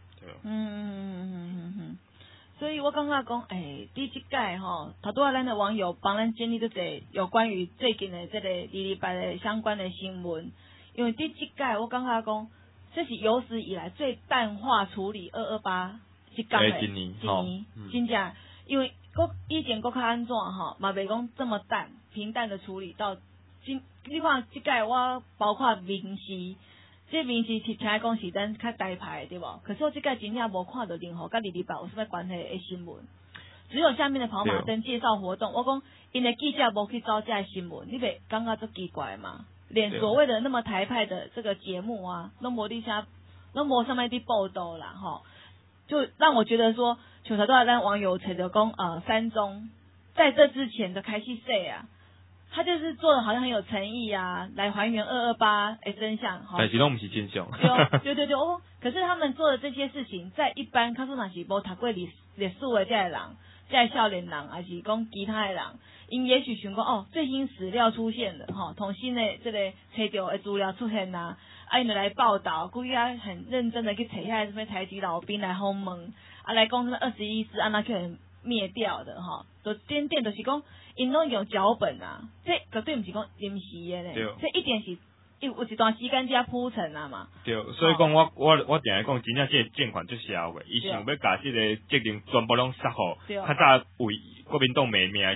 所以我感觉讲，第即届吼，头拄仔咱的网友帮咱整理都侪有关于最近的这个228的相关的新闻，因为第即届我感觉讲，这是有史以来最淡化处理228即届的一年，真正因为。以前较安怎吼，嘛袂讲这么淡平淡的处理到你看即届我包括民视，这民视听讲是咱较大牌对无？可是我即届真正无看到任何甲228有啥物关系的新闻，只有下面的跑马灯介绍活动。我讲因的记者无去找这个新闻，你袂感觉足奇怪嘛？连所谓的那么台派的这个节目啊，拢无上面的报道啦吼。就让我觉得说，像头拄仔咱网友找着讲三中在这之前的开戏说啊，他就是做的好像很有诚意啊，来还原228的真相。 但是拢不是真相。 对哦，可是他们做的这些事情，在一般看说若是无读过历史的这些人，这些少年人，还是讲其他的人，因也许想讲最新史料出现了同新的这个找到的资料出现啦。因就来报道，故意很认真的去找下什么台籍老兵来访问，来讲什么21世安那去灭掉的就点就是讲，因拢用脚本啊，这绝对毋是讲临时的咧，这一定是有一段时间才铺陈啊嘛。 对，所以讲我定来讲，真正这个政权足消嘅，伊想要把这个责任全部拢撒好，较早为国民党骂命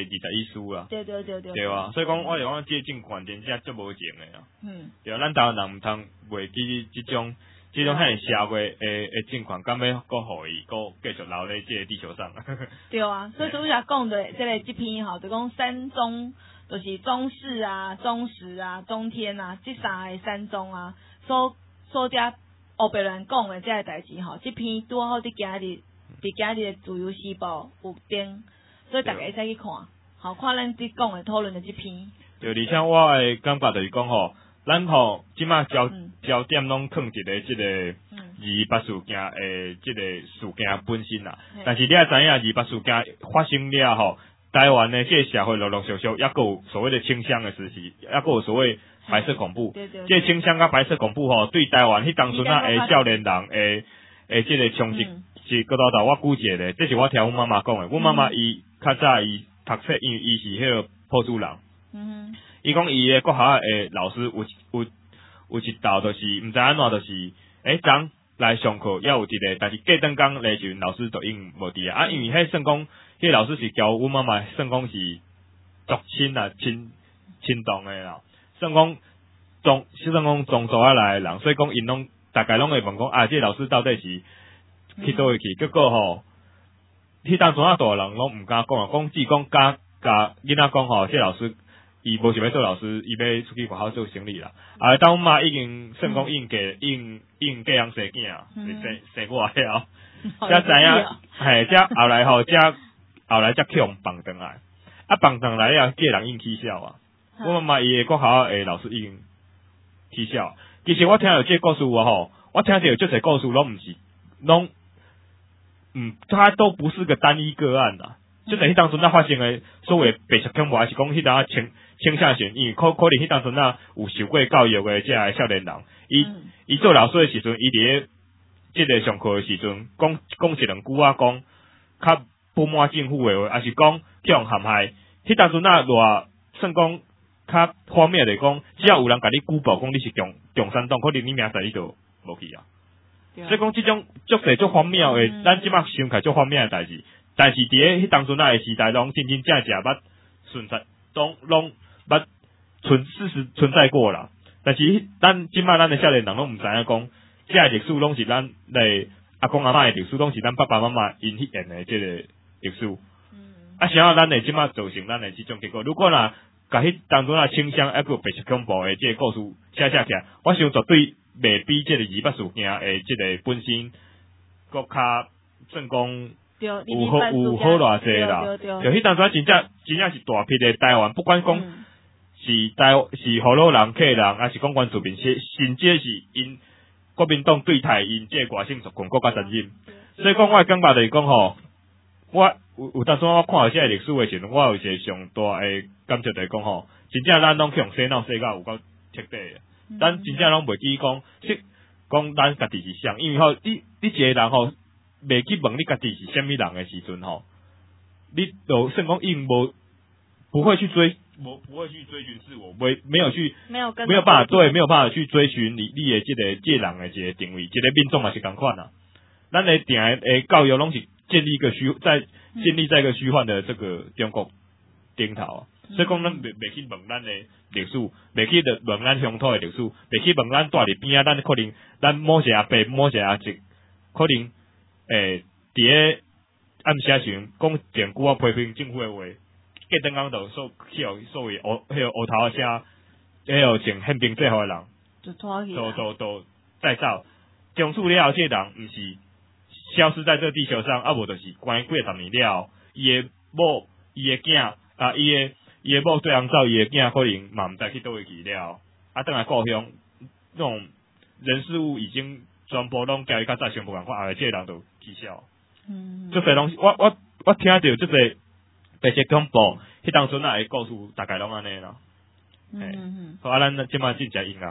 21书啊。 对啊，所以讲我就讲这个政权真正足无情的啊。对，咱台湾人毋通袂记这种遐社会的政权，敢要搁互伊搁继续留在这个地球上。 对啊，所以拄则讲的这篇就讲三中。就是中视啊、中时啊、中天啊，这三个三中啊，所遮黑白乱讲的这个代志这篇拄好伫今日的自由时报有登，所以大家会使去看，看咱伫讲的讨论的这篇。 对，而且我的感觉就是讲咱即马焦点拢放一个这个228事件这个事件本身啦，但是你也知影228事件发生了台湾的这个社会陆陆续续，也个有所谓的清乡的时期，也个有所谓白色恐怖。这清乡甲白色恐怖对台湾迄当阵少年人这个冲击是个大我估计的，这是我听阮妈妈讲的。阮妈妈伊较早伊读册，因为伊是迄个破主人。伊讲伊的国校的老师有一道就是毋知安怎就是昨来上课也有一个，但是过顿工来时老师就因无伫啊，因为迄算讲。迄老师是教阮妈妈，算讲是族亲啊，亲同的啦，算讲宗族来的人，所以讲因拢大概拢会问讲这老师到底是去倒位去？结果迄当阵大人拢毋敢讲只讲甲囡仔讲这老师伊无想要做老师，伊要出去外口做生理啦。当阮妈已经算讲应嫁人生囝啊，生我了，才知影，才后来才去用放转来，放转来了，这个人应起笑啊。我妈妈伊个国校的老师已经起笑。其实我听到这个故事我听到这些故事拢毋是，它都不是个单一个案啦。 即个迄当阵发生诶所谓白色恐怖，还是讲迄当倾向性，因为可能迄当阵有受过教育诶，即个少年人，伊做老师诶时阵，伊伫咧即个上课诶时阵，讲一两句啊，讲较不满政府诶话，还是讲去互陷害，迄当阵偌算讲较方面来讲，只要有人甲你举报讲你是共产党，可能你明仔载你就无去啊。所以讲即种足侪足荒谬诶，咱即摆想起来足荒谬诶代志，但是伫咧迄当阵诶时代，拢真正捌存在，拢捌事实存在过啦。但是咱即摆咱诶少年人拢毋知影讲，即个历史拢是咱诶阿公阿嬷诶历史，拢是咱爸爸妈妈因迄演诶即个历史。啊，啥咱诶即摆造成咱诶即种结果？如果甲迄当中倾向还有白色恐怖诶即个故事写起来，我想绝对袂比即个二八事件诶即个本身搁较算讲有好偌济啦。就迄当中真正是大批诶台湾，不管讲是河洛人、客人，还是讲原住民，甚至是因国民党对待因即个外省族群更加残忍。所以讲，我感觉就是讲吼，我有当初我看到即个历史诶时阵，我有一个上大诶感受就是讲吼，真正咱拢去用洗脑洗到有够彻底诶。咱真正拢袂记讲咱家己是啥，因为吼，你一个人吼，袂去问你家己是啥物人诶时阵吼，你就算讲因不会去追寻自我，没有办法去追寻你诶这个人诶一个定位，一个民众也是共款啊。咱诶定诶教育拢是建立在一个虚幻的这个中国顶头。所以讲，咱袂去问咱诶历史，袂去问咱乡土诶历史，袂去问咱住伫边仔，咱可能咱某些阿伯、某些阿叔，可能伫咧暗时时阵讲一句批评政府诶话，隔顿工就去互所谓黑头写，迄穿宪兵制服诶人，就再走，从此了后，这个人毋是消失在这个地球上，无就是关几10年了后，伊诶某、伊诶囝啊，伊诶某对人走，伊诶囝可能嘛毋知去倒位去了，倒来故乡，那种人事物已经全部拢交伊较早全部共款，这个人就取消。即个拢我听到即个白色恐怖，迄当阵诶故事大概拢安尼啦。好，咱即摆进只音乐。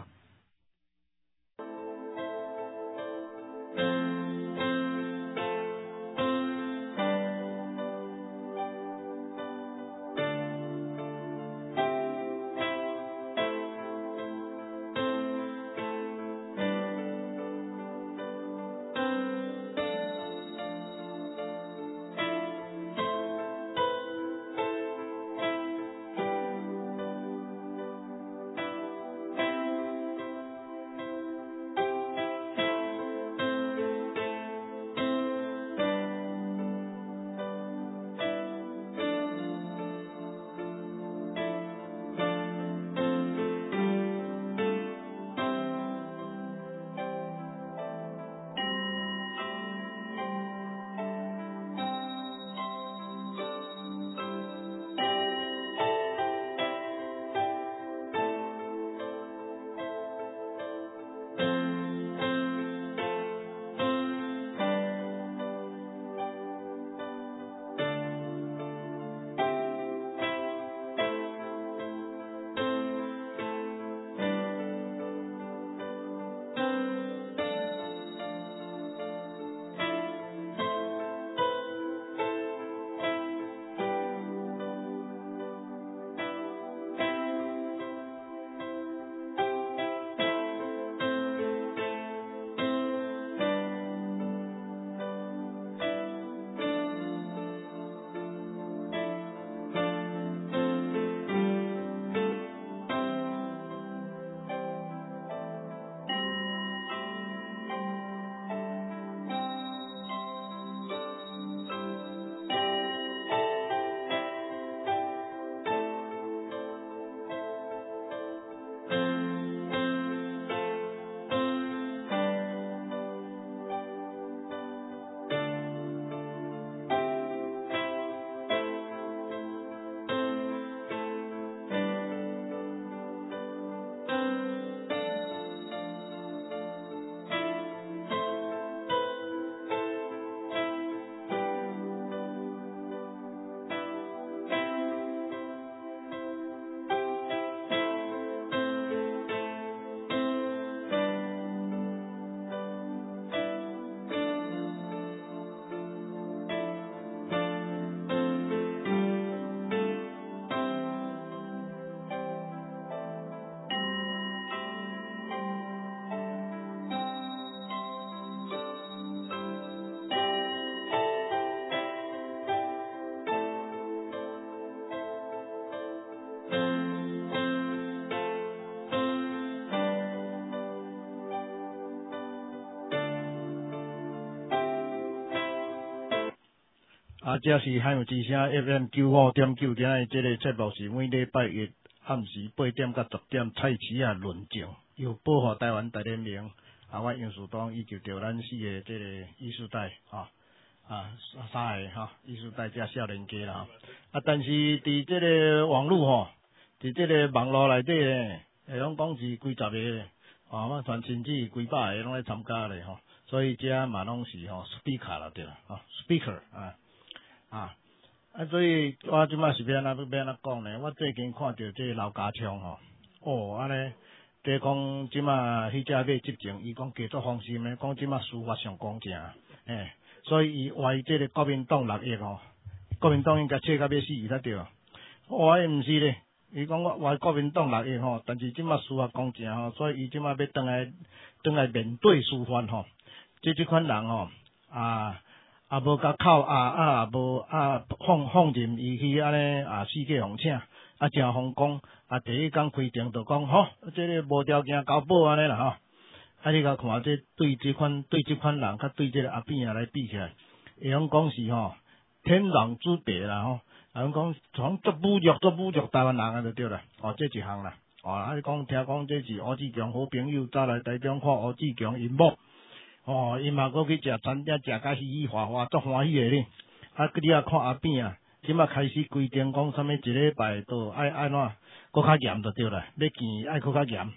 这是海洋之声 FM 95.9点的这个节目是每礼拜一暗时8点到10点蔡市啊论证，由保护台湾大联盟我杨树东以及着咱4个这个艺术代3个艺术代加少年家啦但是伫这个网络伫这个网络内底咧，会拢讲是几十个我传甚至几百个拢来参加咧所以这嘛拢是speaker 啦对啦speaker 所以我即摆是要安怎讲呢？我最近看到这个刘家昌安尼，即讲即摆迄只买执政，伊讲加足放心的，讲即摆司法上公正，所以伊为这个国民党6亿国民党应该切到要死才对。伊毋是咧，伊讲我为国民党6亿但是即摆司法公正所以伊即摆要转来面对司法这款人无甲靠无放任伊去安尼世界红请正方讲第一工开庭就讲这个无条件交保安尼啦你甲看这对这款人甲对这个阿扁来比起来，会用讲是天壤之别啦用讲从足侮辱台湾人就对啦这一项啦你讲听讲这是柯志强好朋友走来台中看柯志强因某伊嘛搁去食餐厅，食甲喜喜花花，足欢喜的哩。你看阿扁即马开始规定讲啥物一礼拜都爱安怎，搁较严就对啦。要见爱搁较严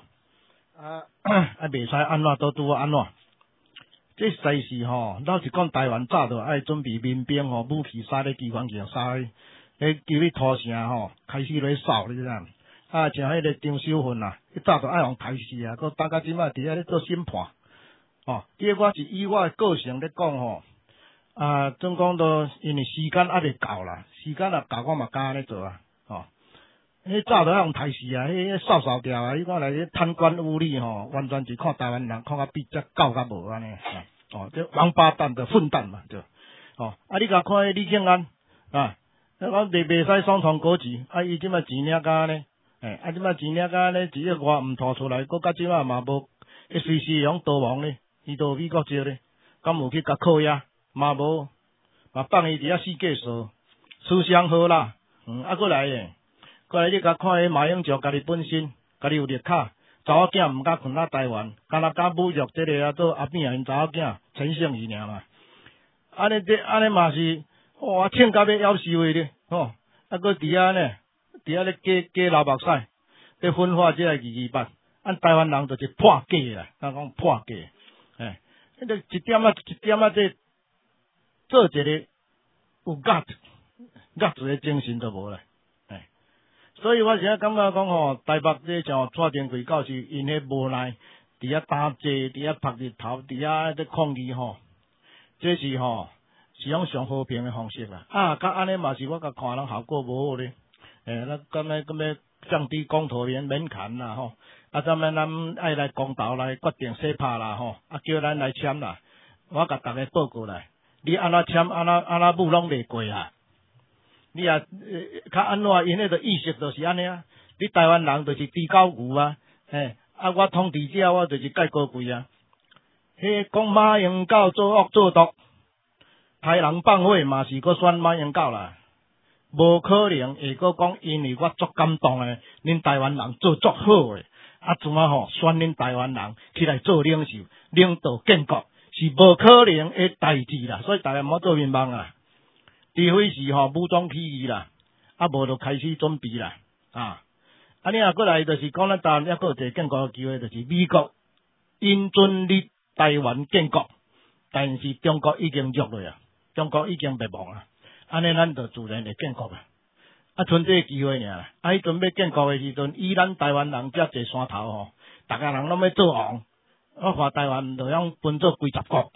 袂使安怎都拄安怎。这实在是老实讲，台湾早就爱准备民兵武器杀咧机关枪杀咧，叫你土城开始咧扫你知影？像迄个张秀芬伊早就爱用开始搁大家即马伫遐咧做审判。这我是以我的个性咧讲总讲都因为时间还未到啦，时间若到我嘛敢安尼做迄早都用台视迄扫掉伊讲来咧贪官污吏完全是看台湾人看甲比只狗甲无安尼这王八蛋的混蛋嘛对你甲看迄李庆安讲袂使双重国籍伊即摆钱领甲安尼即摆钱领甲安尼1亿外毋吐出来，搁甲即摆嘛无随时用逃亡咧。伊都美国招咧，敢有去甲扣押？嘛无，嘛放伊伫遐世界所，思想好啦。过来你甲看迄马英九家己本身，家己有绿卡，查某囝毋敢困到台湾，敢若敢侮辱这个做阿扁因查某囝陈胜宇尔嘛。安尼嘛是，凊甲要死的咧，搁伫遐咧加流目屎，咧分化这个228，台湾人就是破假啦，咱讲破假。一点这做一个有价值的精神都无啦，所以我现在感觉讲台北这像蔡天贵教授因迄无奈伫遐打坐，伫遐晒日头，伫遐咧抗议这是用上和平的方式啦。甲安尼嘛是我甲看人效果无好咧，咱咁要降低公投门槛啦咱们爱来公投来决定洗拍啦叫咱来签啦。我甲大家报告来，你安怎签安怎舞拢袂过啊！你较安怎因迄个意识就是安尼你台湾人就是猪狗牛我统治者我就是介高贵讲马英九做恶做毒，台人放火嘛是搁选马英九啦，无可能会搁讲因为我足感动诶，恁台湾人做足好诶。怎选恁台湾人起来做领袖、领导建国是无可能的代志啦，所以大家莫做迷茫啊！除非是武装起义啦，无就开始准备啦你过来就是讲咱台湾还有一个建国的机会，就是美国应准你台湾建国，但是中国已经弱了中国已经灭亡啊！安尼咱就自然会建国啊！剩这个机会尔迄阵要建国的时阵，以咱台湾人遮济山头逐个人拢要做王，我看台湾就用分做几十国，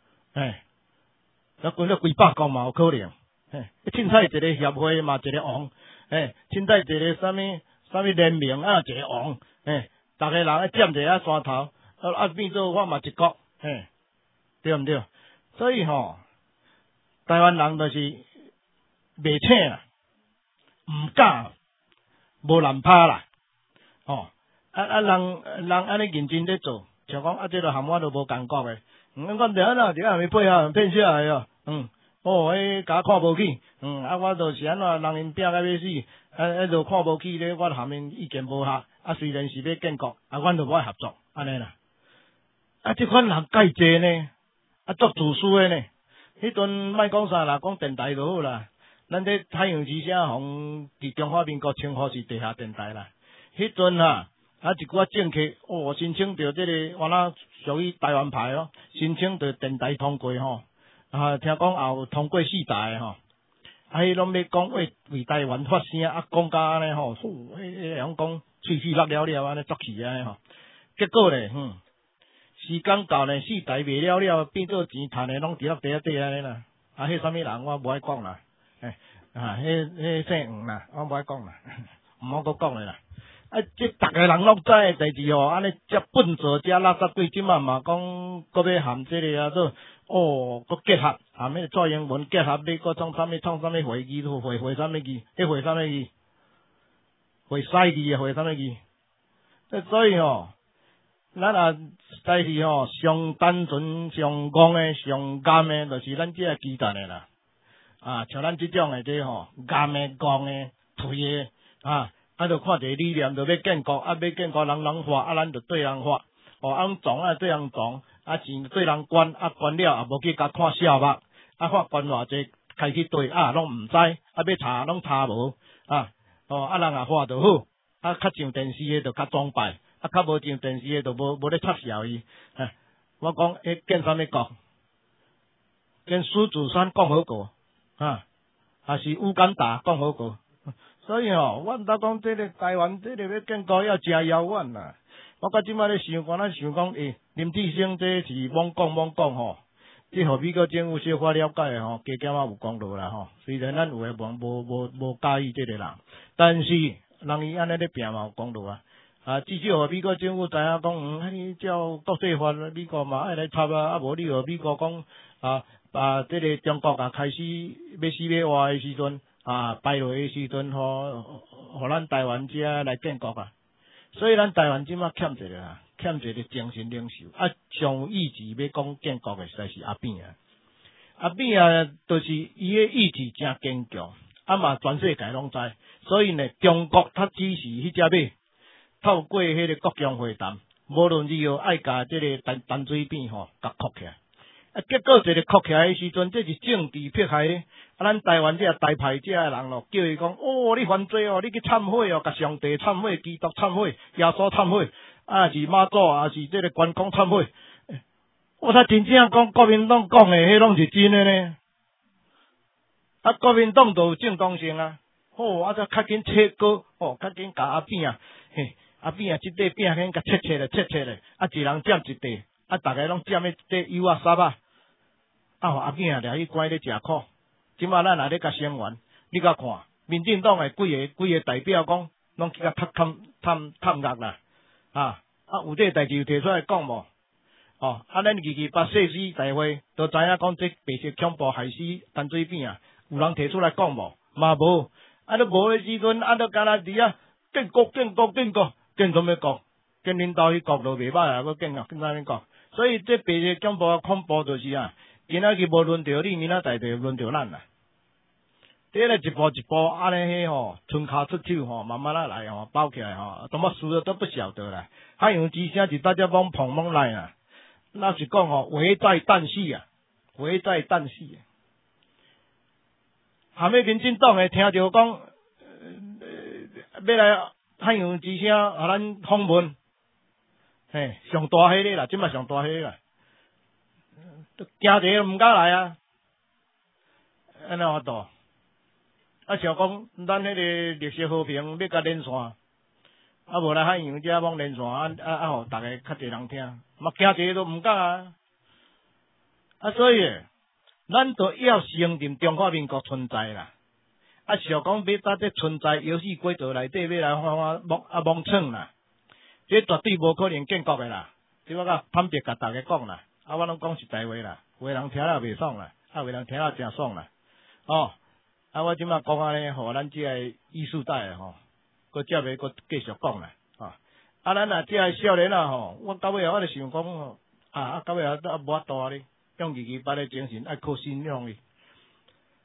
分做几百国嘛有可能，凊彩一个协会嘛一个王，凊彩一个啥物联名一个王，逐个人占一下山头，变做我嘛一国，对毋对？所以台湾人就是袂请啦。毋敢，无难拍啦，人安尼认真咧做，像讲这个含我都无感觉诶。我哋就下面配合骗下来迄甲看无起，我就是安怎人因拼甲要死，就看无起咧，我含因意见无合，虽然是要建国，阮就无爱合作，安尼啦。即款人介济呢，足自私诶呢。迄阵莫讲啥啦，讲电台就好啦。咱这太阳之声互伫中华民国称呼是地下电台啦。迄阵一句政客申请着这个原来属于台湾牌申请着电台通过听讲也有通过4台迄拢要讲为台湾发声，讲甲安尼迄人讲喙齿落了安尼作气安尼结果咧时间到呢，4台卖了，变做钱赚的拢伫落地底安尼啦。迄啥物人我无爱讲啦，迄姓黄啦，我无爱讲啦，毋好搁讲咧啦。即逐个人拢知诶代志安尼遮笨拙遮垃圾鬼，即满嘛讲搁要含即个做搁结合含迄蔡英文结合，要搁创啥物会议，会啥物字？迄会啥物字？会使字会啥物字？所以咱代志上单纯、上戆诶、上甘诶，就是咱即个鸡蛋诶啦。像咱即种诶，甘诶、戆诶、推诶就看一个理念，就要建国，要建国人发，咱就对人发。撞对人撞，钱对人捐，捐了也无去甲看笑目，看捐偌济，开去对拢毋知，要查拢查无，人也发就好，较上电视诶就较装摆。较无上电视诶，就无咧插笑伊。我讲，建啥物国？建苏子山共和国，还是乌干达共和国？所以我毋知讲这个台湾这个要建国要真遥远啦。我到即摆咧想讲，林志升这是罔讲即互美国政府小可了解加减有功劳啦虽然咱有诶无介意即个人，但是人伊安尼咧拼嘛有功劳至少互美国政府知影讲，你照国际法，美国嘛爱来插无你互美国讲这个中国开始要死要活诶时阵败落诶时阵，互咱台湾遮来建国所以咱台湾即马欠一个精神领袖上有意志要讲建国诶，实在是阿扁就是伊诶意志真坚强，嘛全世界拢知，所以呢，中国他支持迄只马。透过迄个国疆会谈，无论如何爱甲即个淡水边甲扩起来。结果一个扩起来的时阵，这是政治迫害咧。咱台湾这台派这人叫伊讲，你犯罪你去忏悔甲上帝忏悔、基督忏悔、耶稣忏悔，是妈祖是这个关公忏悔。我才真正讲国民党讲的，迄拢是真的呢。国民党就有正当性才较紧切割，较紧甲阿扁阿扁即块饼肯甲切咧，一人占一块，逐个拢占迄块油沙阿扁掠去关咧食苦。即马咱也咧甲声援，你甲看，民进党诶几个代表讲，拢去甲探压啦，有这个代志有提出来讲无？咱228誓师大会都知影讲这白色恐怖害死淡水边有人提出来讲无？嘛无，都无诶时阵，都干那伫建国。建什么国？建领导迄国都袂歹搁建啥物国？所以这白色恐怖恐怖就是今仔日无轮到你，明仔载就轮到咱啦。这个一步一步安尼春卡出手慢慢来包起来怎么输的都不晓得啦。还有之前是大家帮捧捧来那是讲危在旦夕危在旦夕。下面民进党诶听着讲要来。太阳之声咱访问，上大迄个啦，即摆上大迄个啦，惊一个毋敢来安怎法度？想讲咱迄个历史和平要甲连线，无来海洋遮往连线互逐个较侪人听，嘛惊一个都毋敢所以咱都要承认中华民国存在啦。想讲要搭这存在游戏规则内底要来妄闯啦，这绝对无可能建国的啦。即我坦白甲大家讲啦，我拢讲实在话啦，有人听了袂爽啦，有人听了真爽啦。我即马讲安尼，互咱这个艺术代搁接袂搁继续讲啦。咱这个少年我到尾我就想讲到尾无法度咧，用228的精神爱靠信仰伊。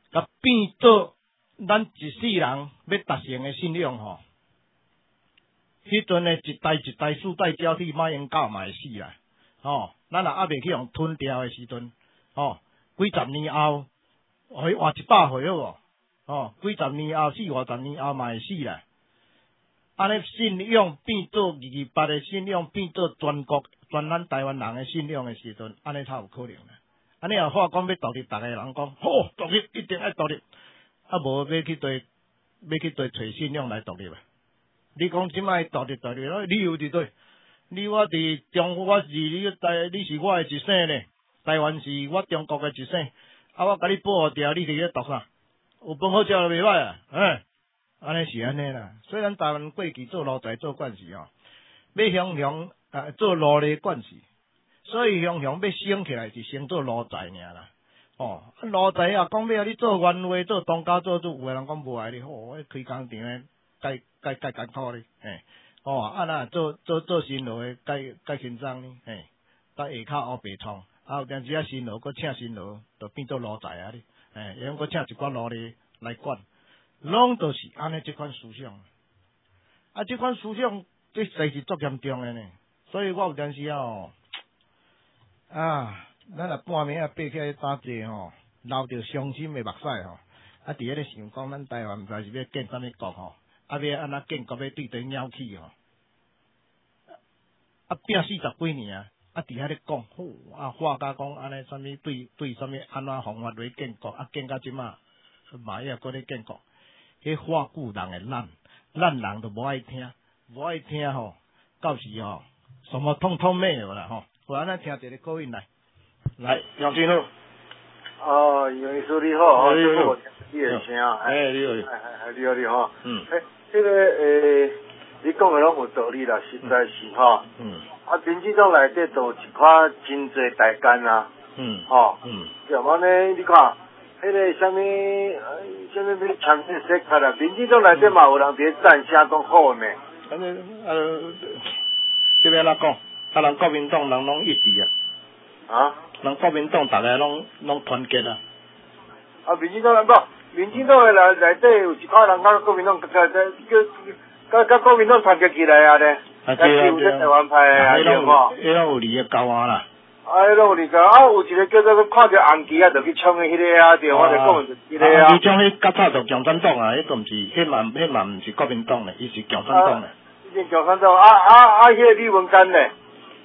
甲变做咱一世人要达成的信仰吼。迄阵诶一代一代世代交替，马英九嘛会死啦。吼，咱若还袂去用吞掉诶时阵，吼，几十年后，互伊活100岁好无？吼，几十年后40-50年后嘛会死啦。安尼信仰变做228诶信仰，变做全国全咱台湾人诶信仰诶时阵，安尼才有可能啦。安尼若话讲要独立，逐个人讲好独立，一定爱独立，啊无要去找信仰来独立啊。你讲即摆独立，理由伫倒？你我伫中国，我是你是我诶一省呢，台湾是我中国诶一省，啊我甲你保护掉，你伫咧读啥？有饭好食就袂歹啊，安尼是安尼啦。虽然台湾过去做奴才做惯势吼，要向做奴隶惯势，所以向要升起来是先做奴才尔啦。奴才啊，讲要你做员话，做当家做主，有诶人讲无爱你，开工厂诶，介艰苦哩，那做新劳诶，介轻松哩，搭下骹乌白创，有阵时啊新劳，搁请新劳，就变做奴才啊哩，因搁请一寡奴隶来管，拢都是安尼即款思想。啊，即款思想，这实是足严重诶呢。所以我有阵时咱若半暝爬起来打坐吼，流着伤心诶目屎吼，伫迄个想讲，咱台湾毋知是要建啥物国吼。要安怎建国要对对鸟起吼，拼40几年伫遐咧讲好，话甲讲安尼啥物对啥物安怎方法来建国，建到即马嘛也搁咧建国，迄话句人会咱人都无爱听吼，到时吼什么通通没有啦吼，我安尼听一个口音来，杨俊好。 杨医师你好，你好，你的声，你好，这个你讲的拢有道理啦，实在是吼。民进党内底都有一款真侪大干啊。对嘛呢？你看，迄个什么要强势色卡啦，民进党内底嘛有人伫赞声讲好诶咩？ 反正这边哪讲？人国民党人拢一致啊。人国民党大家拢团结啊。 民进党人民进党诶内底有一paar人甲国民党甲国民党团结起来啊咧，甲救这台湾派啊，对吼。 迄拢有利益交啊啦。 迄拢有利益交有一个叫做看着红旗就去冲迄个啊，对，我就讲就是迄个啊。 你讲迄较早就共产党啊，迄个毋是，迄嘛毋是国民党咧，伊是共产党咧。 共产党迄个李文干咧。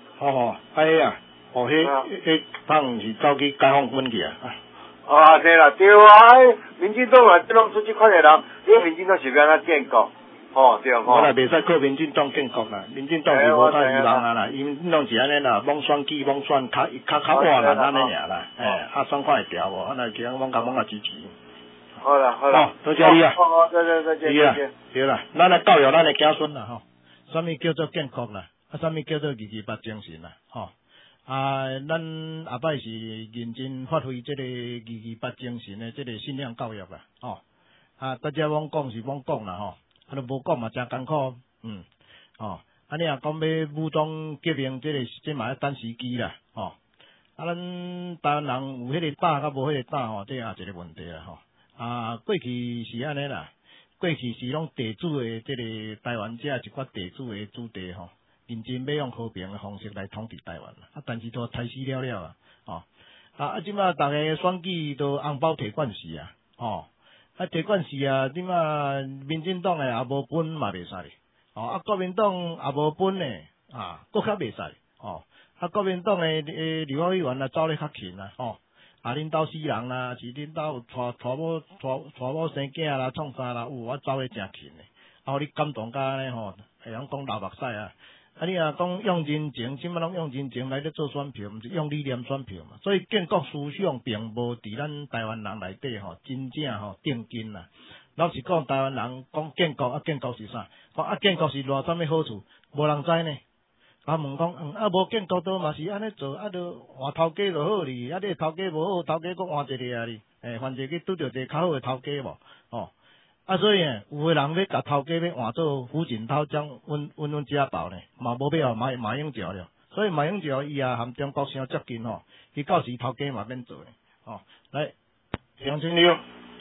迄当是走去解放军去啊。 对啦，对啊，民进党啊，即拢出即款诶人，因民进党是要安怎建国？对吼。 我啦袂使靠民进党建国啦，民进党是无啥希望啊啦，因拢是安尼啦，罔选举罔选，较晚啦安尼尔啦，选看会调无，其他罔甲支持。 好啦。 多谢你啊。 再见。 对啦，咱来教育咱诶子孙啦吼，啥物叫做建国啦，啥物叫做228精神啦，吼。咱下摆是认真发挥这个228精神的这个信仰教育啦，大家罔讲是罔讲啦，吼，都无讲嘛真艰苦，你若讲要武装革命，这嘛要等时机啦，咱台湾人有迄个胆，甲无迄个胆吼，这也一个问题啦，过去是安尼啦，过去是拢地主的这个台湾这一寡地主的主地吼。认真要用和平的方式来统治台湾啦，但是都太死了即马大家选举都红包摕惯势啊，摕惯势啊，即马民进党诶也无本嘛袂使，国民党也无本诶，搁较袂使，国民党诶立法委员啊走咧较勤啦，恁兜4人啦，是恁兜娶某生囝啦，创啥啦，我走咧真勤诶，你感动甲安尼吼，会晓讲流目屎啊。你若讲用人情，即摆拢用人情来咧做选票，毋是用理念选票嘛？所以建国思想并无伫咱台湾人内底真正定根啦。老实讲，台湾人讲建国建国是啥？讲建国是偌啥物好处？无人知呢。问讲无建国都嘛是安尼做，就换头家就好哩。你头家无好，头家搁换一个啊哩。反正去拄着一个较好诶头家无，所以有诶人要甲头家要换做胡锦涛将温家宝呢，嘛无要马英九了。所以马英九伊也含中国相接近伊到时头家嘛免做来，杨清流。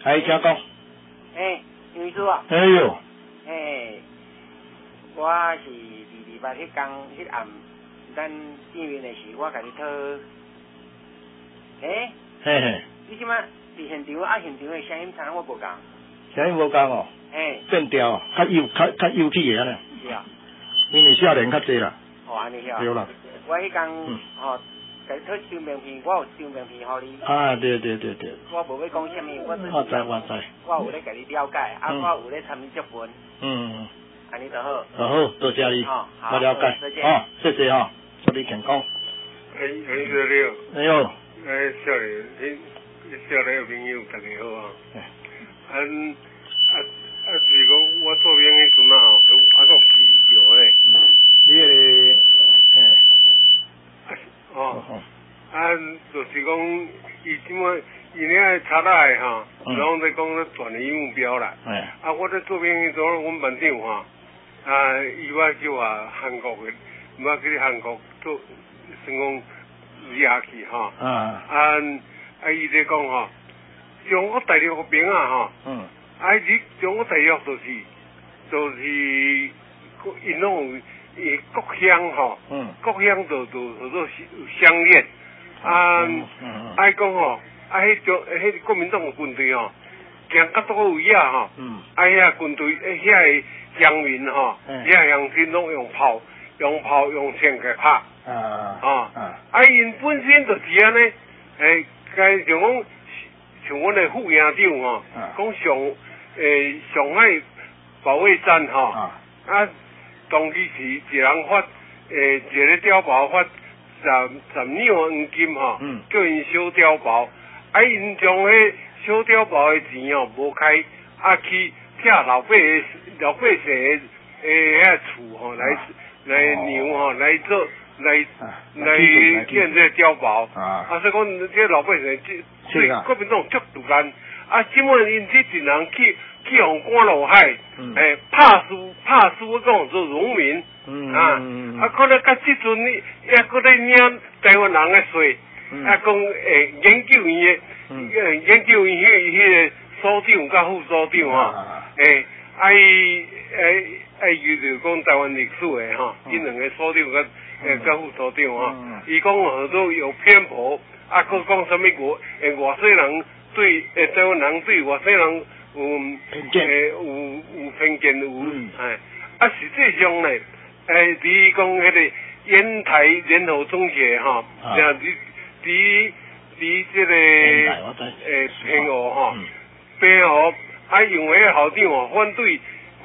请讲。 杨秘书啊。 哎呦。 我是228迄工迄暗，咱见面的时，我甲你讨。你即摆伫现场现场的声音差我无共。 声音无共哦。变调啊，较幼气的安尼。 是啊。 因为少年较济啦。 安尼晓。 对啦。 我迄工甲你讨张名片，我有张名片互你。 对。 我无要讲啥物，我知。 我有咧甲你了解，我有咧参与接分。安尼就好。 好，多谢你。我了解。谢谢祝你健康。 你好。 哎呦。 少年，少年朋友，大家好啊。就是讲我做兵迄阵啊，个气球咧。 你就是讲，伊即摆伊咧查来拢在讲咧转移目标啦。我咧做兵迄阵，阮班长伊要叫韩国的，毋要去韩国做，算讲掠去伊咧讲中国大陆个兵你中国大陆就是因拢有国乡国乡就做相恋讲迄国民党个军队行到倒位遐军队遐个乡民遐乡亲拢用炮用枪去拍因本身就是安尼该像阮的副营长讲上海保卫战当其时一人发一个碉堡发10两黄金叫因小碉堡因将迄小碉堡的钱无开去拆老百姓的遐厝来牛来做来建这碉堡所以讲这老百姓对国民党足独干即摆因这一人去互赶落海拍输讲做农民可能到即阵还搁咧领台湾人的税讲研究院迄个所长甲副所长伊就讲台湾历史的因两个所长甲副所长伊讲好多有偏颇佫讲什么外省人对台湾人对外省人有偏见实际上咧你讲迄个烟台联合中学你这个平湖平湖用迄个校长反对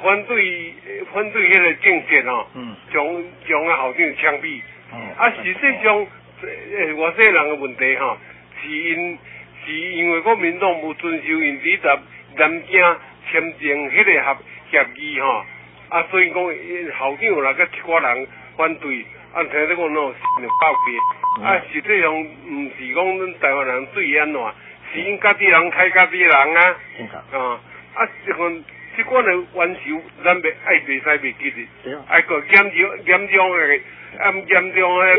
迄个政见将个校长枪毙实际上外省人的问题是因为国民党无遵守因伫南京签订迄个协议所以讲校长来甲一寡人反对听说讲喏爆裂实际上毋是讲咱台湾人对伊安怎是因家己人开家己人即款的冤仇咱袂使袂记的个严重的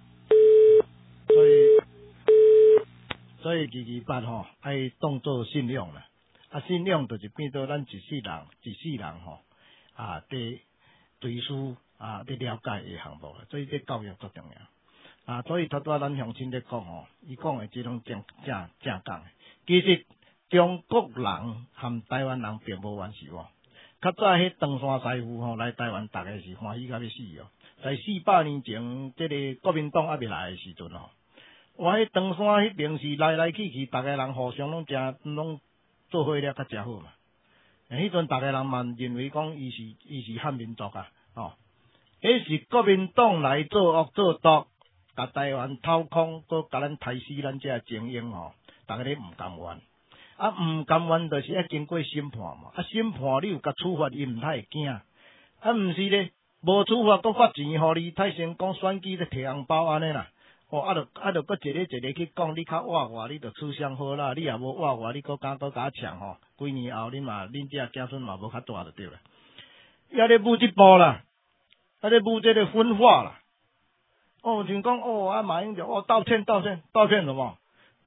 所以228爱当作信仰啦信仰就是变做咱一世人伫追思伫了解的项目所以这教育最重要所以头拄咱乡亲咧讲伊讲的即种正讲的其实中国人和台湾人并无冤仇较早迄唐山师傅来台湾大概是欢喜到要死在400年前这个国民党还未来的时阵我迄唐山迄边是来去大家人互相拢做伙了较真好嘛迄阵大家人嘛认为讲伊是汉民族迄是国民党来做恶做毒甲台湾掏空搁甲咱杀死咱这精英大家咧毋甘愿毋甘愿就是要经过审判嘛审判你有甲处罚伊毋太会惊毋是咧无处罚搁发钱互你太成讲选举咧摕红包安尼啦就搁一个去讲你较活我你就吃相好啦你也无活我你搁甲呛几年后恁这子孙嘛无较大就对了也咧舞即步啦咧舞这个分化啦像讲马英九道歉了无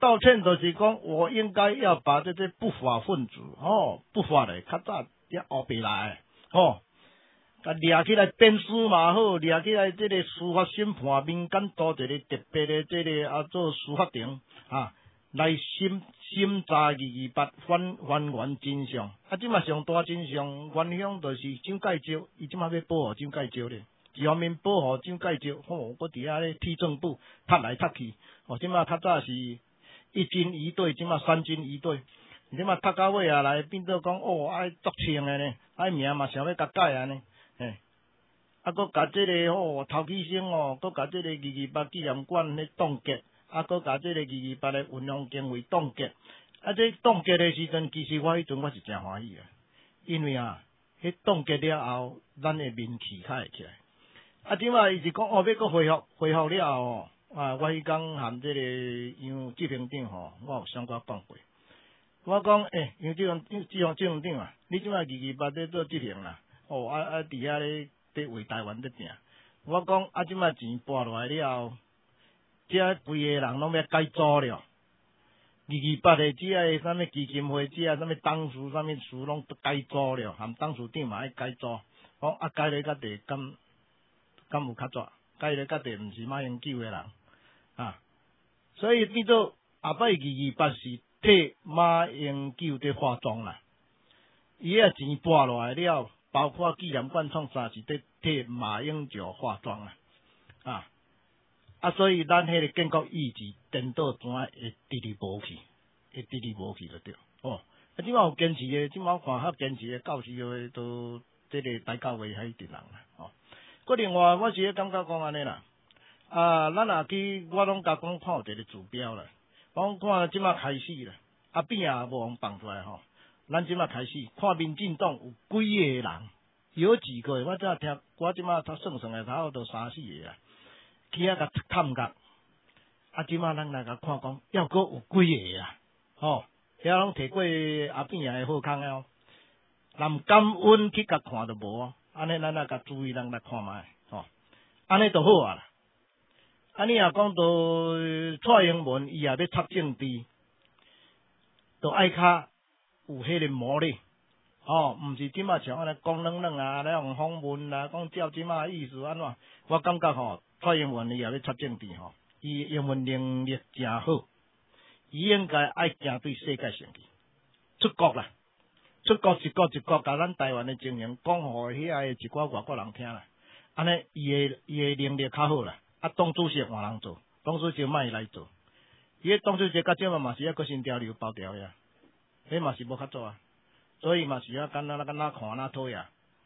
道歉就是讲，我应该要把这些不法分子不法的较早要学白来甲抓起来鞭尸嘛好，抓起来这个司法审判民间组一个特别的这个做司法庭来审查228还原真相。即马上大真相原乡就是蒋介石，伊即马要保护蒋介石咧。一方面保护蒋介石，我伫遐咧替政府踢来踢去，即马较早是一军一队，即马三军一队，即马踢到尾啊来变做讲爱作清的呢，名嘛想要甲改啊呢，搁甲这个头起生搁甲这个228纪念馆咧冻结，搁甲这个228的运用经费冻结，这冻结的时阵，其实我迄阵我是真欢喜啊，因为迄冻结了后，咱的名气较会起来。即马伊是讲要搁恢复了后我迄天含这个杨执行长我有相关讲过。我讲杨执行长你即马228在做执行啦，伫遐咧为台湾咧拼。我讲即马钱拨落来了后，这规个人拢要改组了。228的这啥物基金会，这啥物董事啥物事拢改组了，含董事长嘛爱改组。讲改咧甲地敢有较早，改咧甲地毋是马英九的人所以变做后摆228是替马英九在化妆啦。伊钱拨落来了，包括纪念馆创啥是替马英九化妆啦。所以咱迄个建国意志颠倒怎会直直无去就对。即马有坚持的，即马我看较坚持的教师的都这个大教会迄阵人啦。另外我是感觉讲安尼啦，咱若去我拢甲讲看有一个指标啦，我看即马开始啦，边无人放出来咱即马开始看民进党有几个人，有几个我才听，我即马算下差不多3、4个啦，去甲探角，即马咱来甲看讲，要阁有几个遐拢摕过边的好康的南感恩去甲看就无安尼咱甲注意，咱来看卖安尼就好啦。你若讲到蔡英文，伊也要插政治，就爱较有迄个魔力毋是即马像安尼讲冷那用访问啦，讲照即马意思安怎？我感觉蔡英文伊也要插政治伊英文能力真好，伊应该爱行对世界上去，出国啦。出国一国甲咱台湾的情形讲互遐个一寡外国人听啦，安尼伊的能力较好啦。党主席换人做，党主席莫来做，伊党主席甲即嘛是搁新潮流包条呀，迄嘛是无较做所以嘛是敢若看讨呀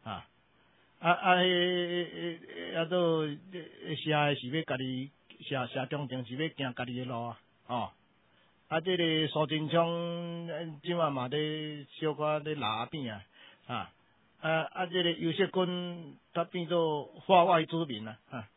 做写是要家己写中正是要行家己的路这个苏贞昌即嘛咧小可咧拉边这个尤锡坤他变做化外之民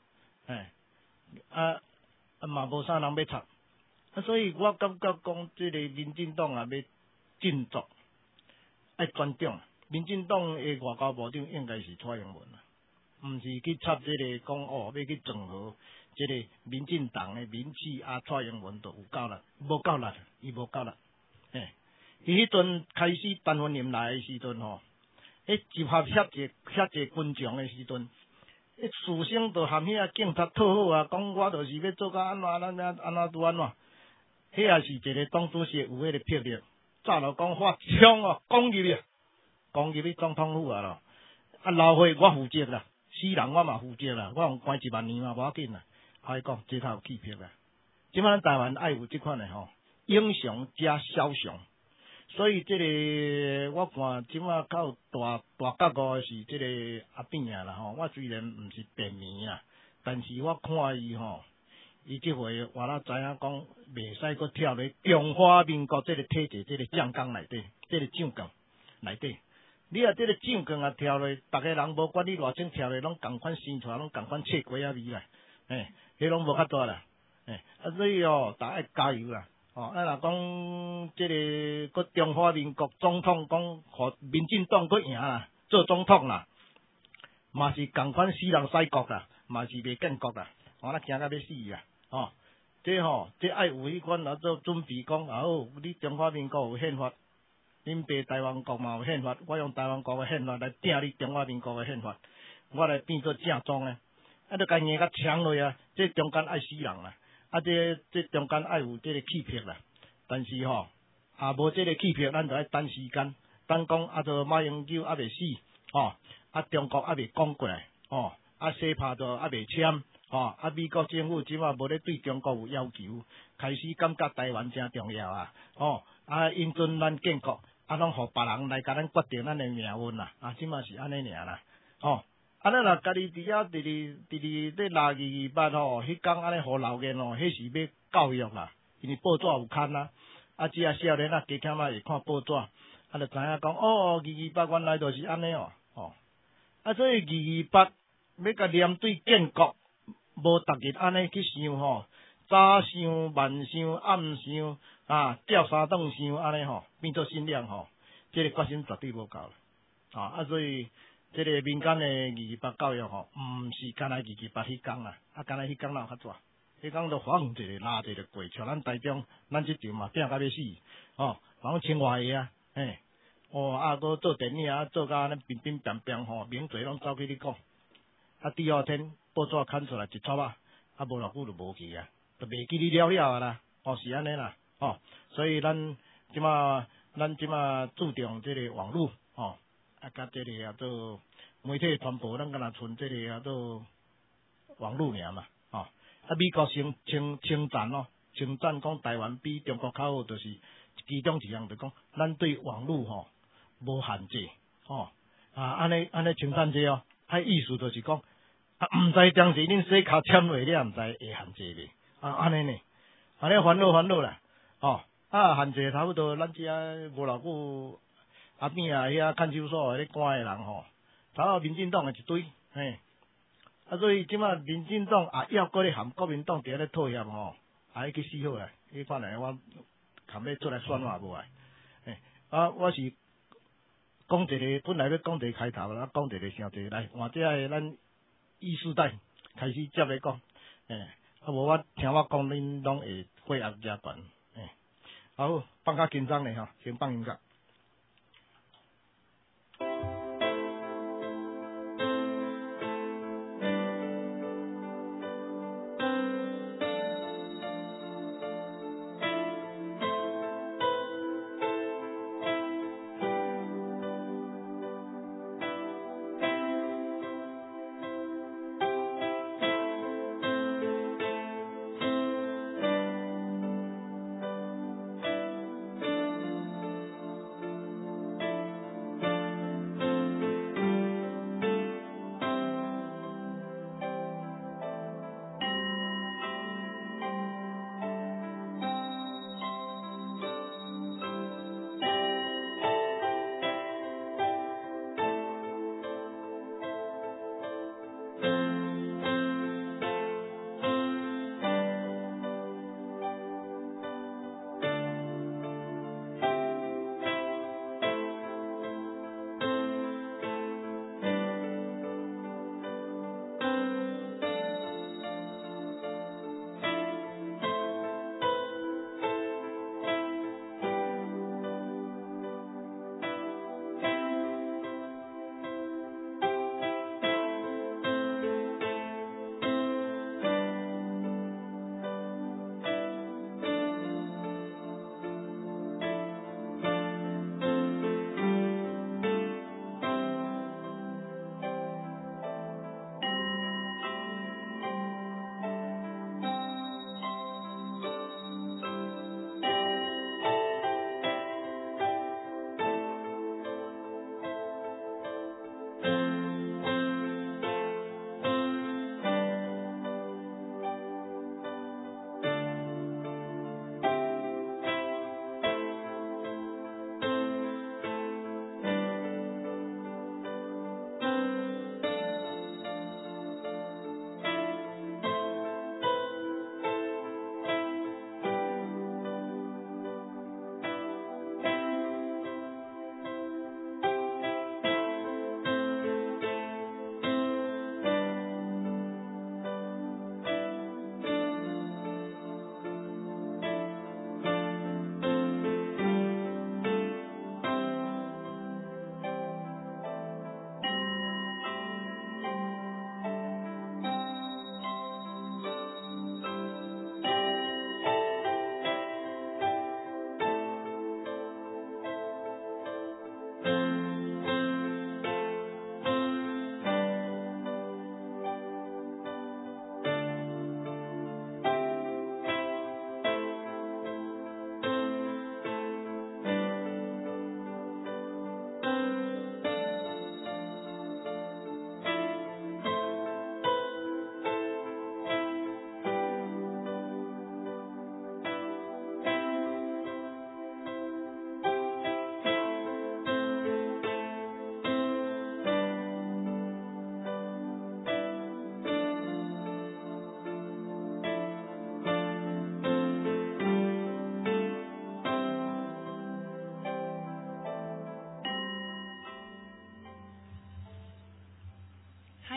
嘛无啥人要插所以我感觉讲这个民进党要振作，爱尊重民进党的外交部长应该是蔡英文毋是去插这个讲要去整合这个民进党的名气蔡英文都有够力，无够力，伊无够力。伊迄阵开始陈文林来的时阵集合遐济军将的时阵，士生都含遐警察讨好讲我就是要做到安怎拄安怎，迄也是一个党主席有迄个魄力，早就讲发枪攻入去总统府咯。老岁我负责啦，死人我嘛负责啦，我用关1万年嘛无要紧啦。我讲这头有气魄啦，即摆咱台湾爱有即款的英雄加枭雄，所以这个我看即摆较有大角度是这个边啦我虽然毋是便迷但是我看伊即回我知影讲袂使搁跳咧中华民国这个体制这个酱缸内底，这个酱缸内底。你这个酱缸跳落，逐个人无管你偌种跳落，拢共款生出来，拢共款切果仔味啦。迄拢无较大啦。所以大家爱加油啦。若讲这个搁中华民国总统讲，互民进党搁赢啦，做总统啦，嘛是共款死人洗国啦，嘛是袂建国啦，咱惊到要死啦。 这爱有迄款做准备讲，你中华民国有宪法，恁爸台湾国嘛有宪法，我用台湾国的宪法来定你中华民国的宪法，我来变做正宗诶。就甲硬甲强落啊，这中间爱死人啦，这中间爱有这个气魄啦，但是无这个气魄，咱就爱等时间，等讲就马英九未死，中国未讲过来，西帕就未签，美国政府即马无咧对中国有要求，开始感觉台湾真重要啊，因准咱建国，拢互别人来甲咱决定咱的命运啦，即马是安尼尔啦，安尼若家己伫遐伫咧拉228迄工安尼互留言迄是要教育啦，因为报纸有刊啊，只少年加减会看报纸，就知影讲228原来就是安尼所以228要甲连对建国，无逐日安尼去想早想晚想暗想吊三顿想安尼变做信仰这个决心绝对无够啦，所以。这个民间的228教育毋是干那228迄工啦，干那迄工哪有较大？迄工都晃一个拉一个过，像咱台中，咱即场嘛拼甲要死，人清华的搁做电影做甲安尼乒乒乓乓名嘴拢走去你讲，第二天报纸刊出来一撮无偌久就无去啊，就袂记你了啊啦，是安尼啦，所以咱即马注重这个网络甲这个做媒体传播，咱敢若剩这个做网络尔嘛，美国称赞讲台湾比中国较好，就是其中一项就讲，咱对网络无限制，安尼称赞这意思就是讲，毋知当时恁洗骹签落，你也毋知会限制袂，安尼呢，安尼烦恼啦，限制差不多，咱遮无偌久。边遐看守所咧关诶人头民进党诶一堆，所以即马民进党要搁咧含国民党伫咧妥协去死好啊！你看来我含咧出来选嘛无我是讲一个本来要讲一个开头啦，讲一个声济来，换这个咱意代开始接咧讲，无我听我讲恁拢会血压加悬，好放较紧张咧先放音乐。